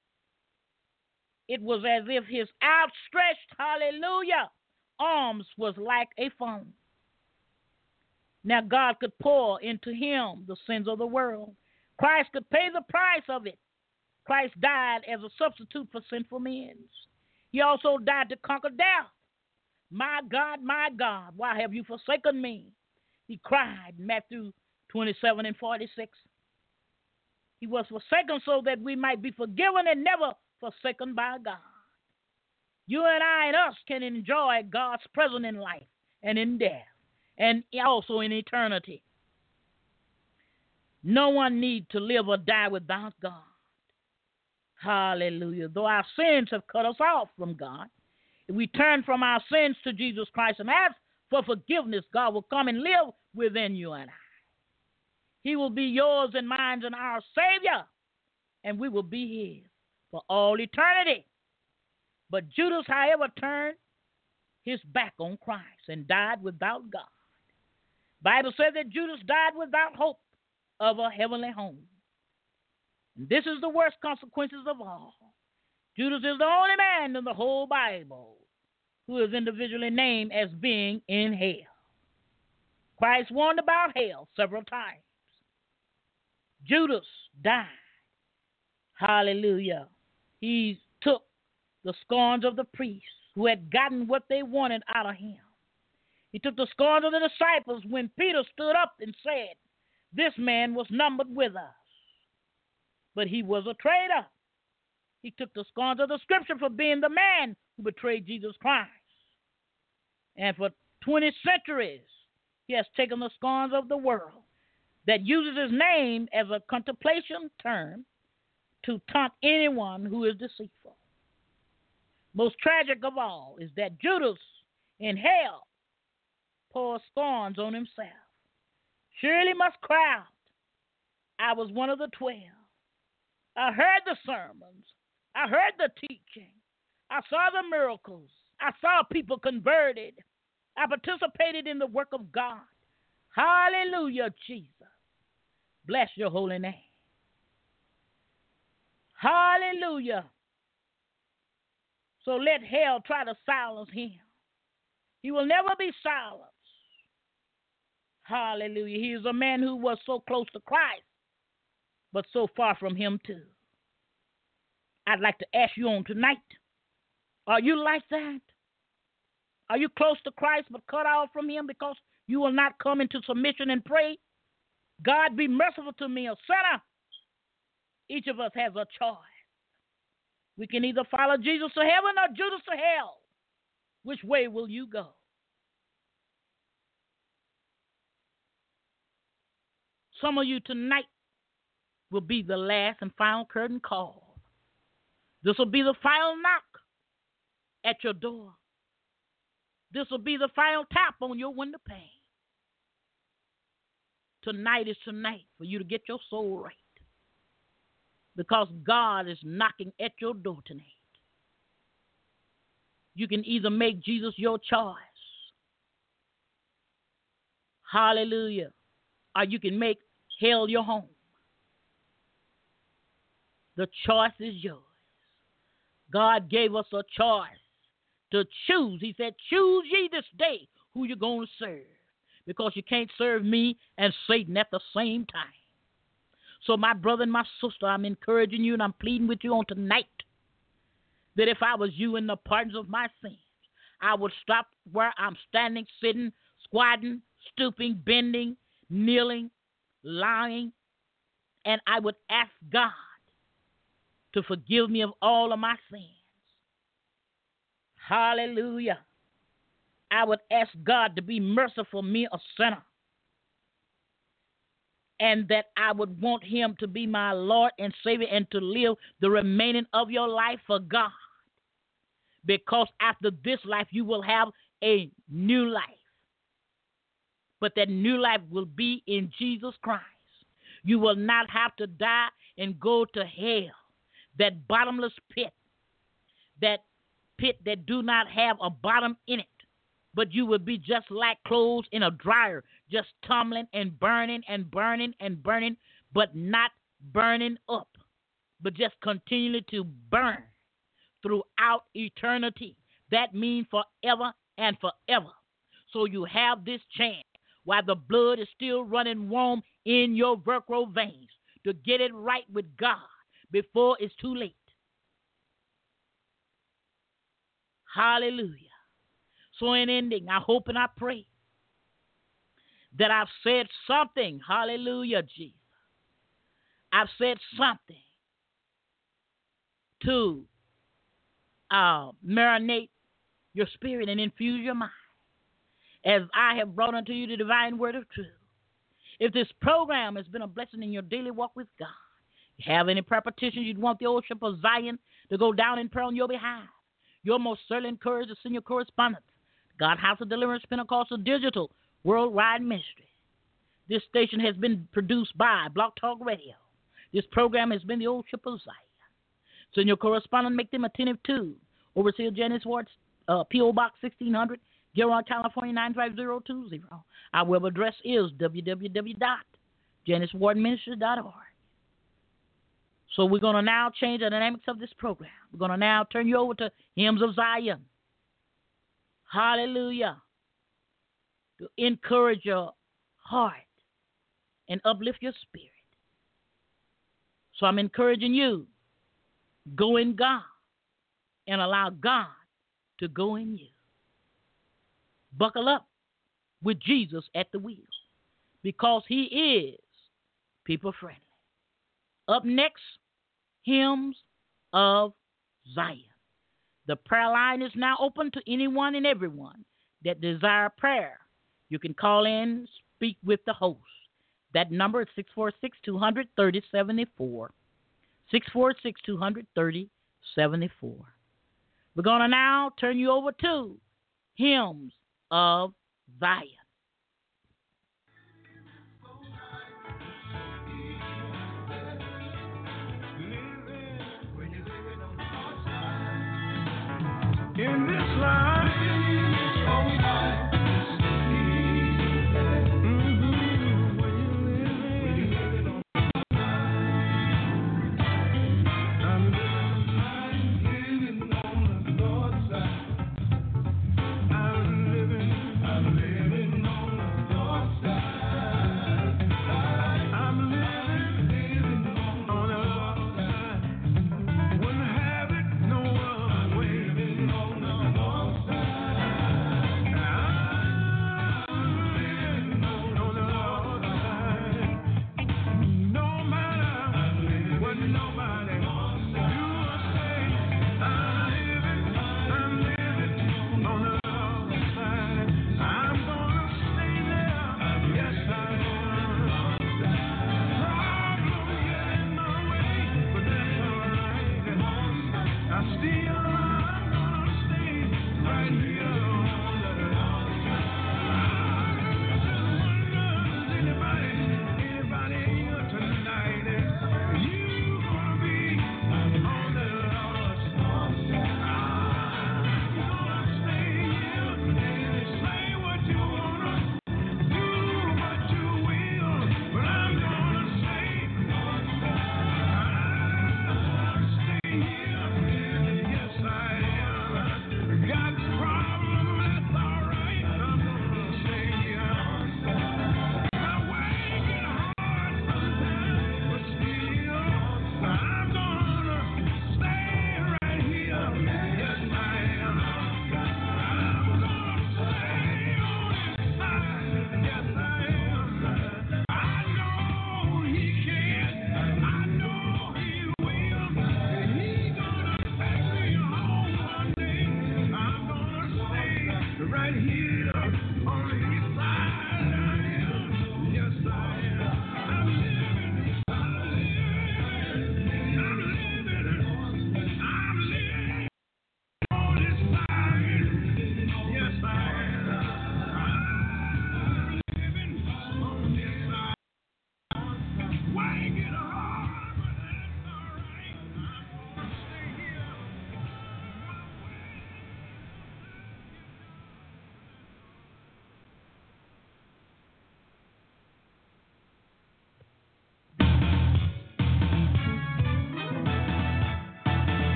it was as if his outstretched, hallelujah, arms was like a fountain. Now God could pour into him the sins of the world. Christ could pay the price of it. Christ died as a substitute for sinful men. He also died to conquer death. My God, my God, why have you forsaken me? He cried, Matthew twenty-seven and forty-six. He was forsaken so that we might be forgiven and never forsaken by God. You and I and us can enjoy God's presence in life and in death and also in eternity. No one needs to live or die without God. Hallelujah. Though our sins have cut us off from God, if we turn from our sins to Jesus Christ and ask for forgiveness, God will come and live within you and I. He will be yours and mine and our Savior, and we will be his for all eternity. But Judas, however, turned his back on Christ and died without God. The Bible says that Judas died without hope of a heavenly home. And this is the worst consequences of all. Judas is the only man in the whole Bible who is individually named as being in hell. Christ warned about hell several times. Judas died. Hallelujah. He took the scorns of the priests who had gotten what they wanted out of him. He took the scorns of the disciples when Peter stood up and said, this man was numbered with us. But he was a traitor. He took the scorns of the scripture for being the man who betrayed Jesus Christ. And for twenty centuries, he has taken the scorns of the world that uses his name as a contemplation term to taunt anyone who is deceitful. Most tragic of all is that Judas in hell pours scorns on himself. Surely must cry out, I was one of the twelve. I heard the sermons. I heard the teaching. I saw the miracles. I saw people converted. I participated in the work of God. Hallelujah, Jesus. Bless your holy name. Hallelujah. So let hell try to silence him. He will never be silenced. Hallelujah. He is a man who was so close to Christ, but so far from him too. I'd like to ask you on tonight, are you like that? Are you close to Christ but cut off from him because you will not come into submission and pray? God, be merciful to me, a sinner. Each of us has a choice. We can either follow Jesus to heaven or Judas to hell. Which way will you go? Some of you tonight will be the last and final curtain call. This will be the final knock at your door. This will be the final tap on your window pane. Tonight is tonight for you to get your soul right. Because God is knocking at your door tonight. You can either make Jesus your choice. Hallelujah. Or you can make hell your home. The choice is yours. God gave us a choice to choose. He said, choose ye this day who you're going to serve. Because you can't serve me and Satan at the same time. So my brother and my sister, I'm encouraging you and I'm pleading with you on tonight that if I was you in the pardons of my sins, I would stop where I'm standing, sitting, squatting, stooping, bending, kneeling, lying, and I would ask God to forgive me of all of my sins. Hallelujah. I would ask God to be merciful, me a sinner. And that I would want him to be my Lord and Savior and to live the remaining of your life for God. Because after this life, you will have a new life. But that new life will be in Jesus Christ. You will not have to die and go to hell, that bottomless pit, that pit that do not have a bottom in it. But you will be just like clothes in a dryer, just tumbling and burning and burning and burning, but not burning up, but just continually to burn throughout eternity. That means forever and forever. So you have this chance while the blood is still running warm in your vertebral veins to get it right with God before it's too late. Hallelujah. So in ending, I hope and I pray that I've said something. Hallelujah, Jesus. I've said something to uh, marinate your spirit and infuse your mind as I have brought unto you the divine word of truth. If this program has been a blessing in your daily walk with God, you have any prayer petitions you'd want the old ship of Zion to go down in prayer on your behalf, you're most certainly encouraged to send your correspondence. God House of Deliverance Pentecostal Digital Worldwide Ministry. This station has been produced by Block Talk Radio. This program has been the Old Ship of Zion. Send your correspondent, make them attentive to Overseer Janice Ward, uh, P O Box sixteen hundred, Gilroy, California nine five zero two zero. Our web address is w w w dot janice ward ministry dot org. So we're going to now change the dynamics of this program. We're going to now turn you over to Hymns of Zion. Hallelujah. To encourage your heart and uplift your spirit. So I'm encouraging you, go in God and allow God to go in you. Buckle up with Jesus at the wheel because he is people friendly. Up next, Hymns of Zion. The prayer line is now open to anyone and everyone that desire prayer. You can call in, speak with the host. That number is six four six, two hundred, thirty seventy-four. six four six, two hundred, thirty seventy-four. We're going to now turn you over to Hymns of Zion. In this life, oh my. I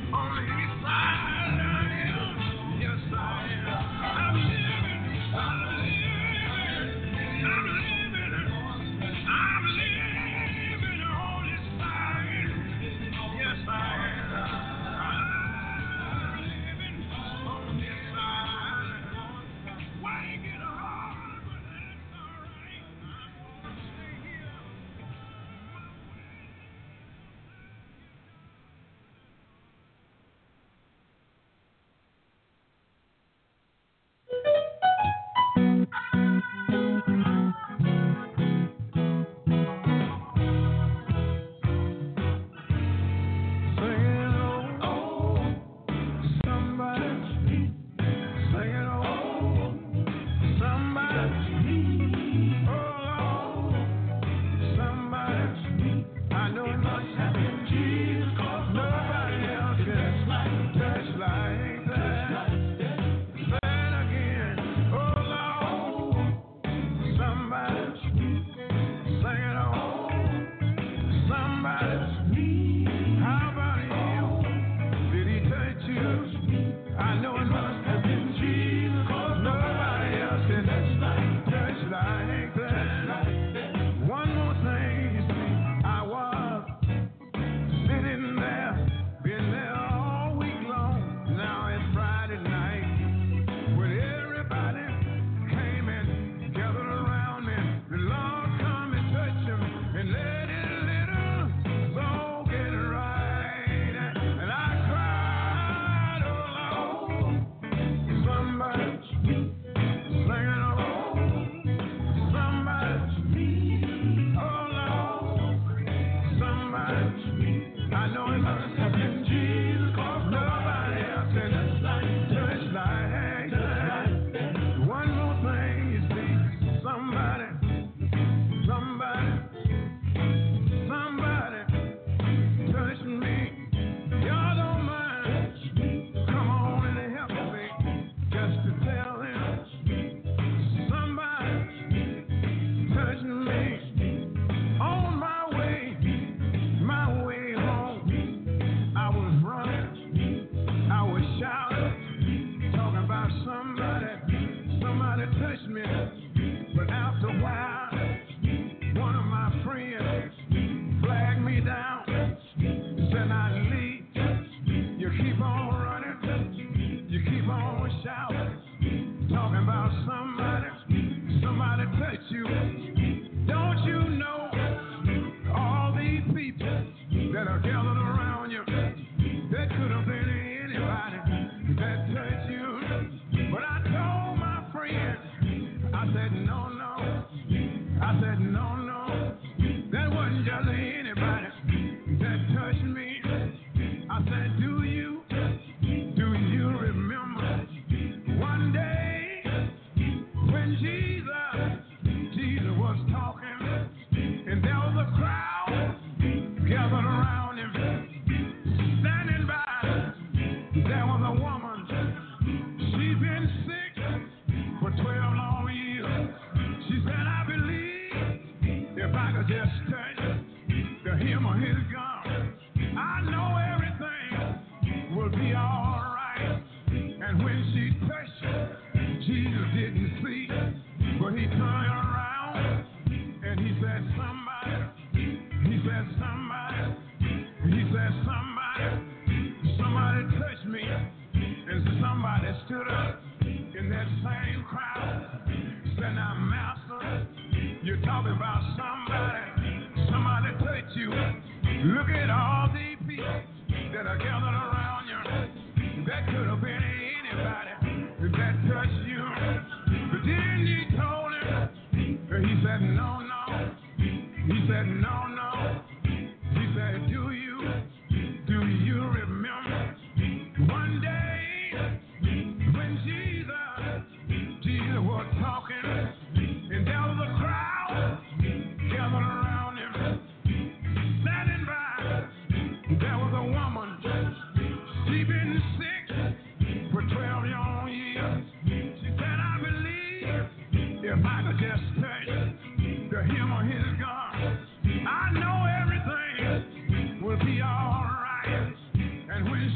There was a woman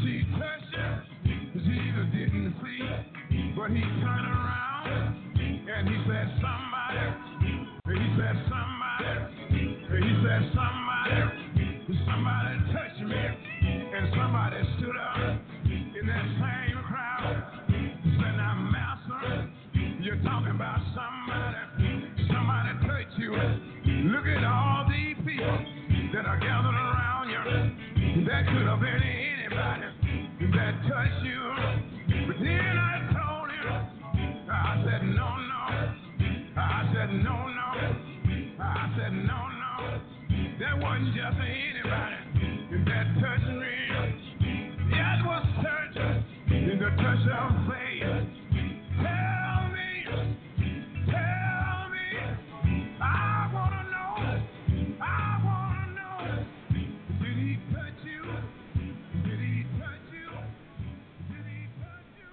She touched him, Jesus didn't see, but he turned around and he said, somebody, he said, somebody, he said, somebody, somebody touched me, and somebody stood up in that same crowd. He said, now, Master, you're talking about somebody, somebody touched you. Look at all these people that are gathered around you. That could have been anybody that touched you. But then I told him, I said, no, no. I said, no, no. I said, no, no. That wasn't just anybody that touched me. That was touch in the touch of faith. Tell me, tell me, I want to know, I want to know, did he touch you? Did he touch you? Did he touch you?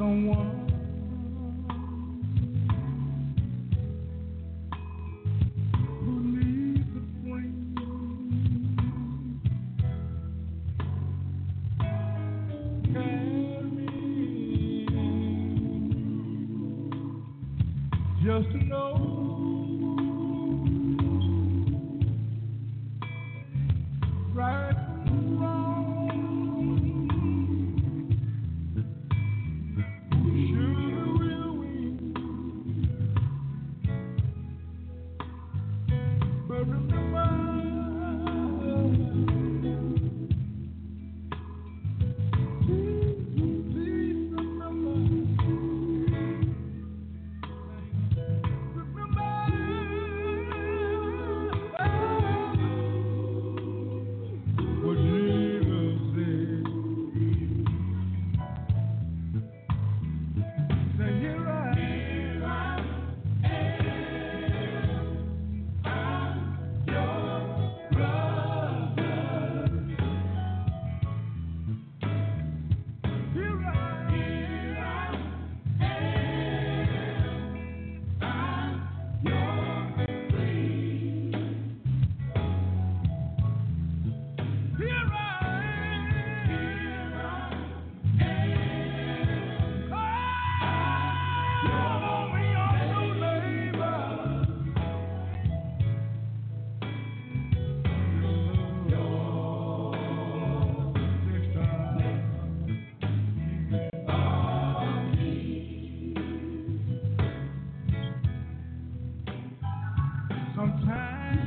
someone who needs a friend. Carry just to know right from wrong. Sugar will win, but remember, please, please remember, remember what Jesus said. Say, here I am, your brother. Here I am, your friend. Here I sometimes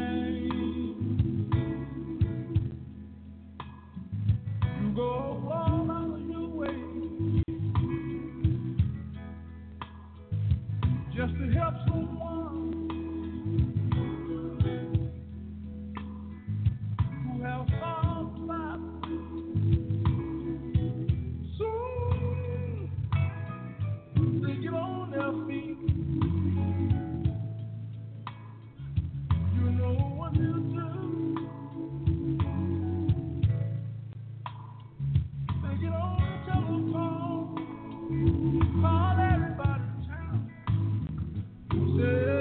you go all out of your way just to help someone who has fallen flat. Soon they get on their feet. You know what you do. They get on the telephone, call everybody in town, say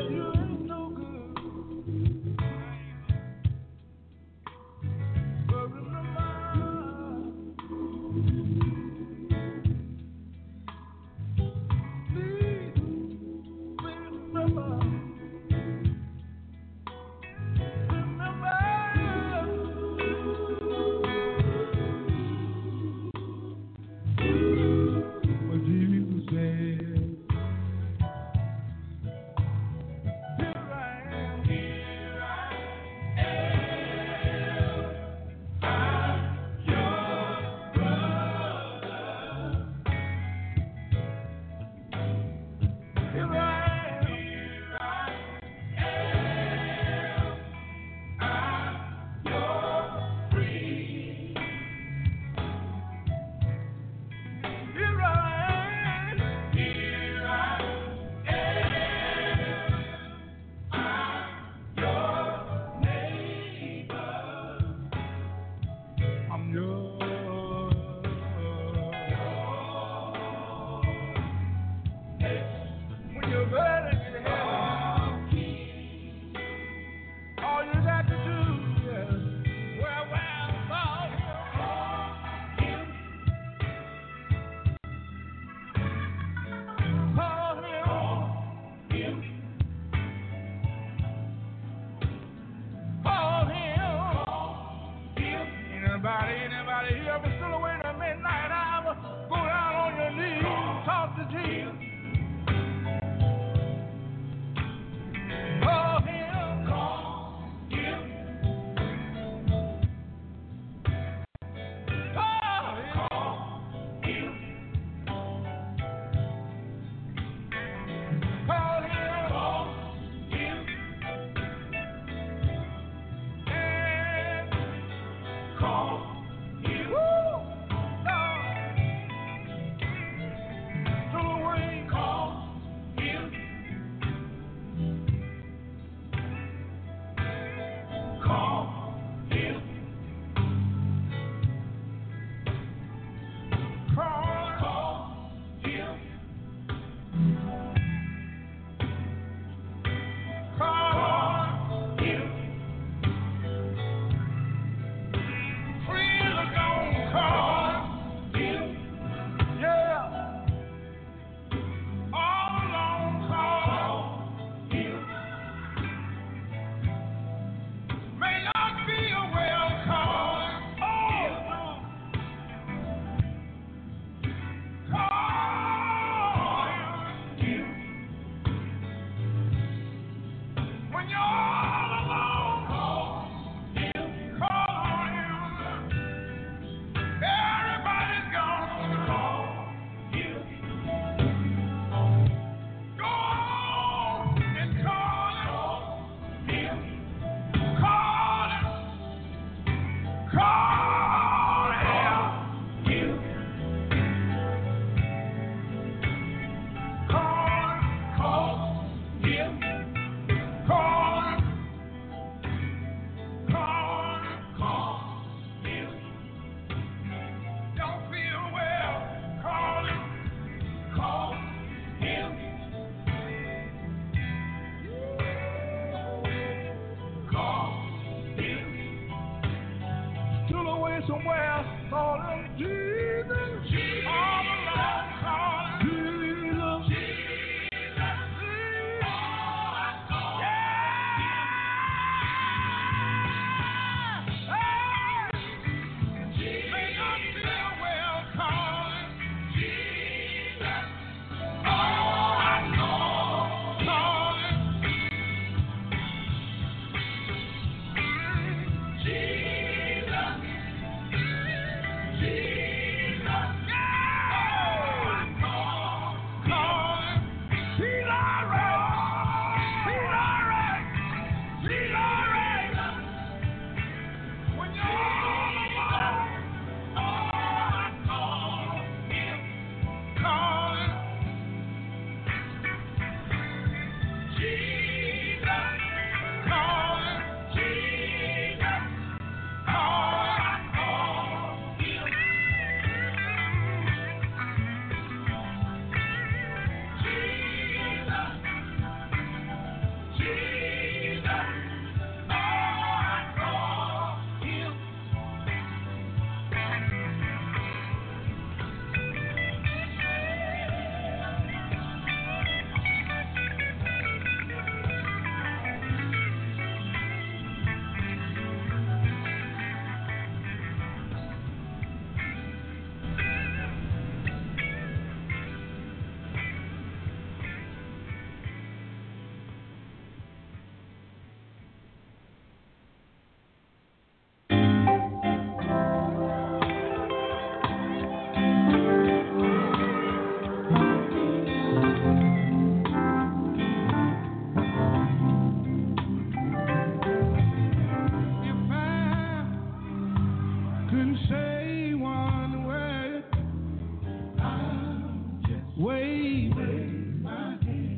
wave my hand.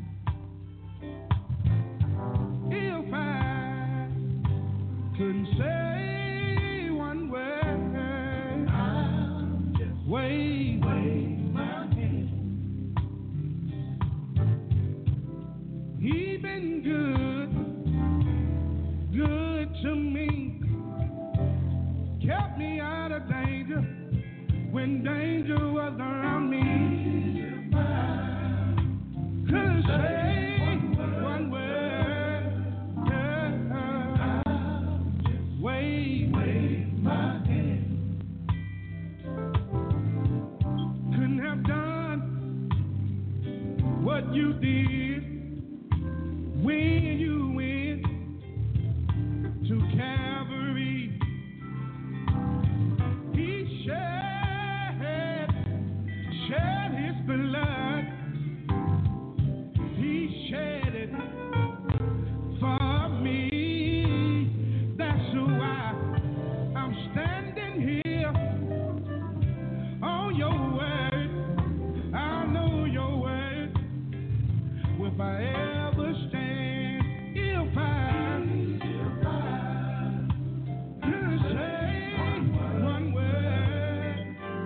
If I couldn't say one word, I'll just wave, wave my hand. He's been good, good to me. Kept me out of danger when danger was around me. Couldn't say one word, yeah. Wave, wave my hand. Couldn't have done what you did when you went to Calvary. He shed, shed his blood. He shed it for me. That's why I'm standing here on your word. I know your word. If I ever stand, if I, if I could say one word,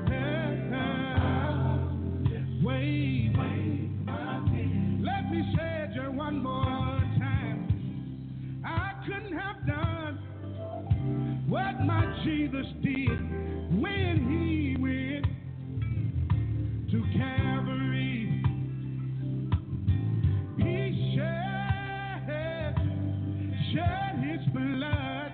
yeah, wave, wave my hand. Let me say it just one more time. I couldn't have done what my Jesus did when he went to Calvary. He shed, shed his blood.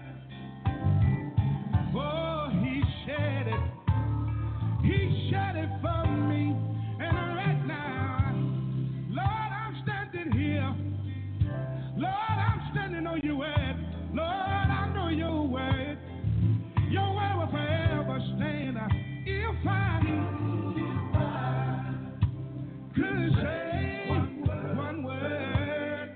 Oh, he shed it. He shed it for me. And right now, Lord, I'm standing here. Lord, I'm standing on your word. Lord, I know your word. Your word will forever stand. If I, if I could say one word,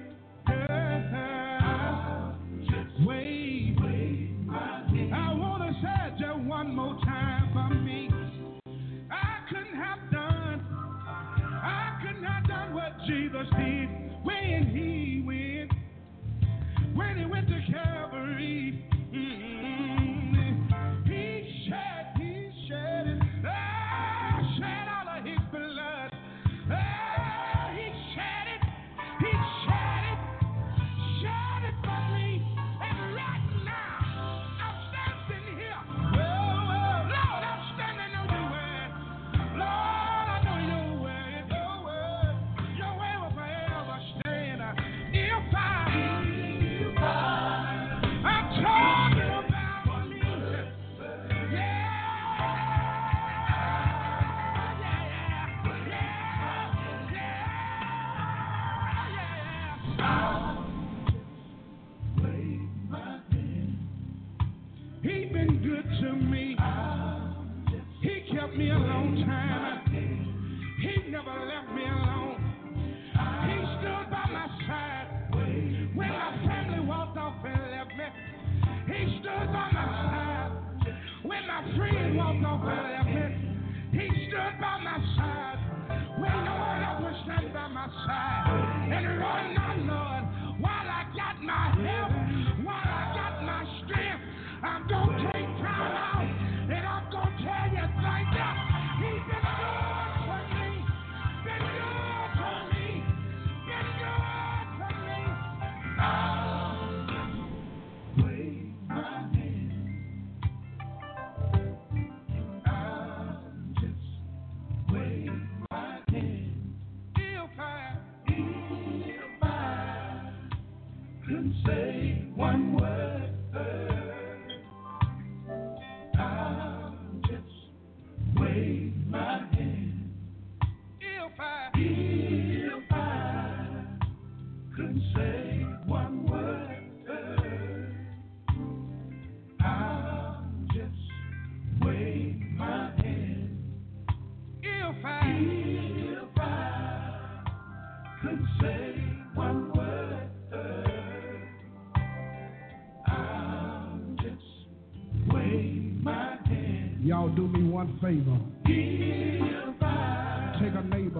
yeah, wave, wave my hand. I want to say it just one more time for me. I couldn't have done, I couldn't have done what Jesus did when he went, when he went to Calvary. Mm-hmm. He shed, he shed it, ah, shed all of his blood. Ah, he shed it, he shed it, shed it for me. And right now, I'm standing here. Well, well, Lord, I'm standing on your word. Lord, I know your word, your word, your word will forever stand. If I, if I, I'm talking about me. Yeah, yeah, yeah, yeah, yeah, yeah. He's been good to me. He kept me a long time. He never left me alone. He stood by my side when my family walked off and left me. He stood by my side when my friends walked off and left me. He stood by my side when no one else was standing by my side. And Lord, my Lord, while I got my health, while I got my strength, I'm going to take time out and I'm going to tell you right now, he's been good for me, been good for me, been good for me. I'll wave my hand. I'll just wave my hand. If I, if I could say one word, I'll just wave my hand. If I, if I could say one word, I'll just wave my hand. If I, if I could say one word, I'll just wave my hand. Y'all do me one favor. If I take a neighbor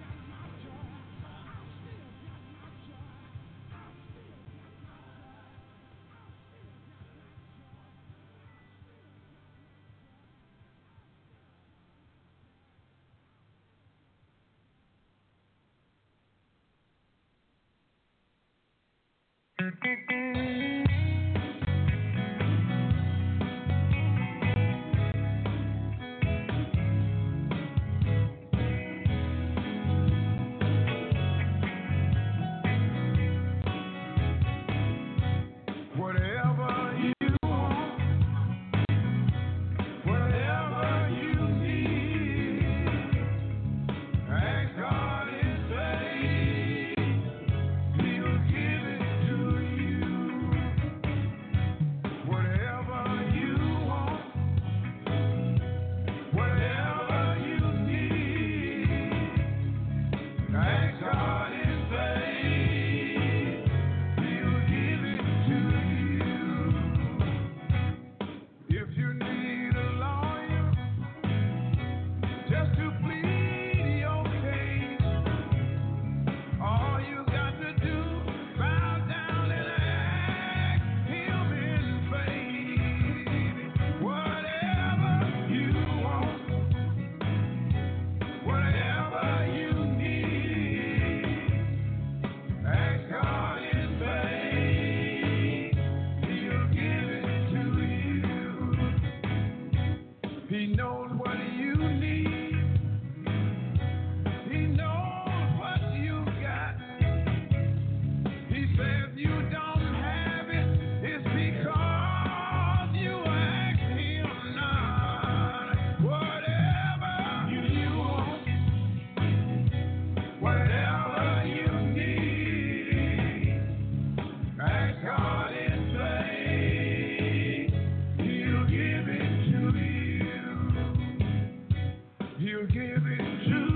He'll give it to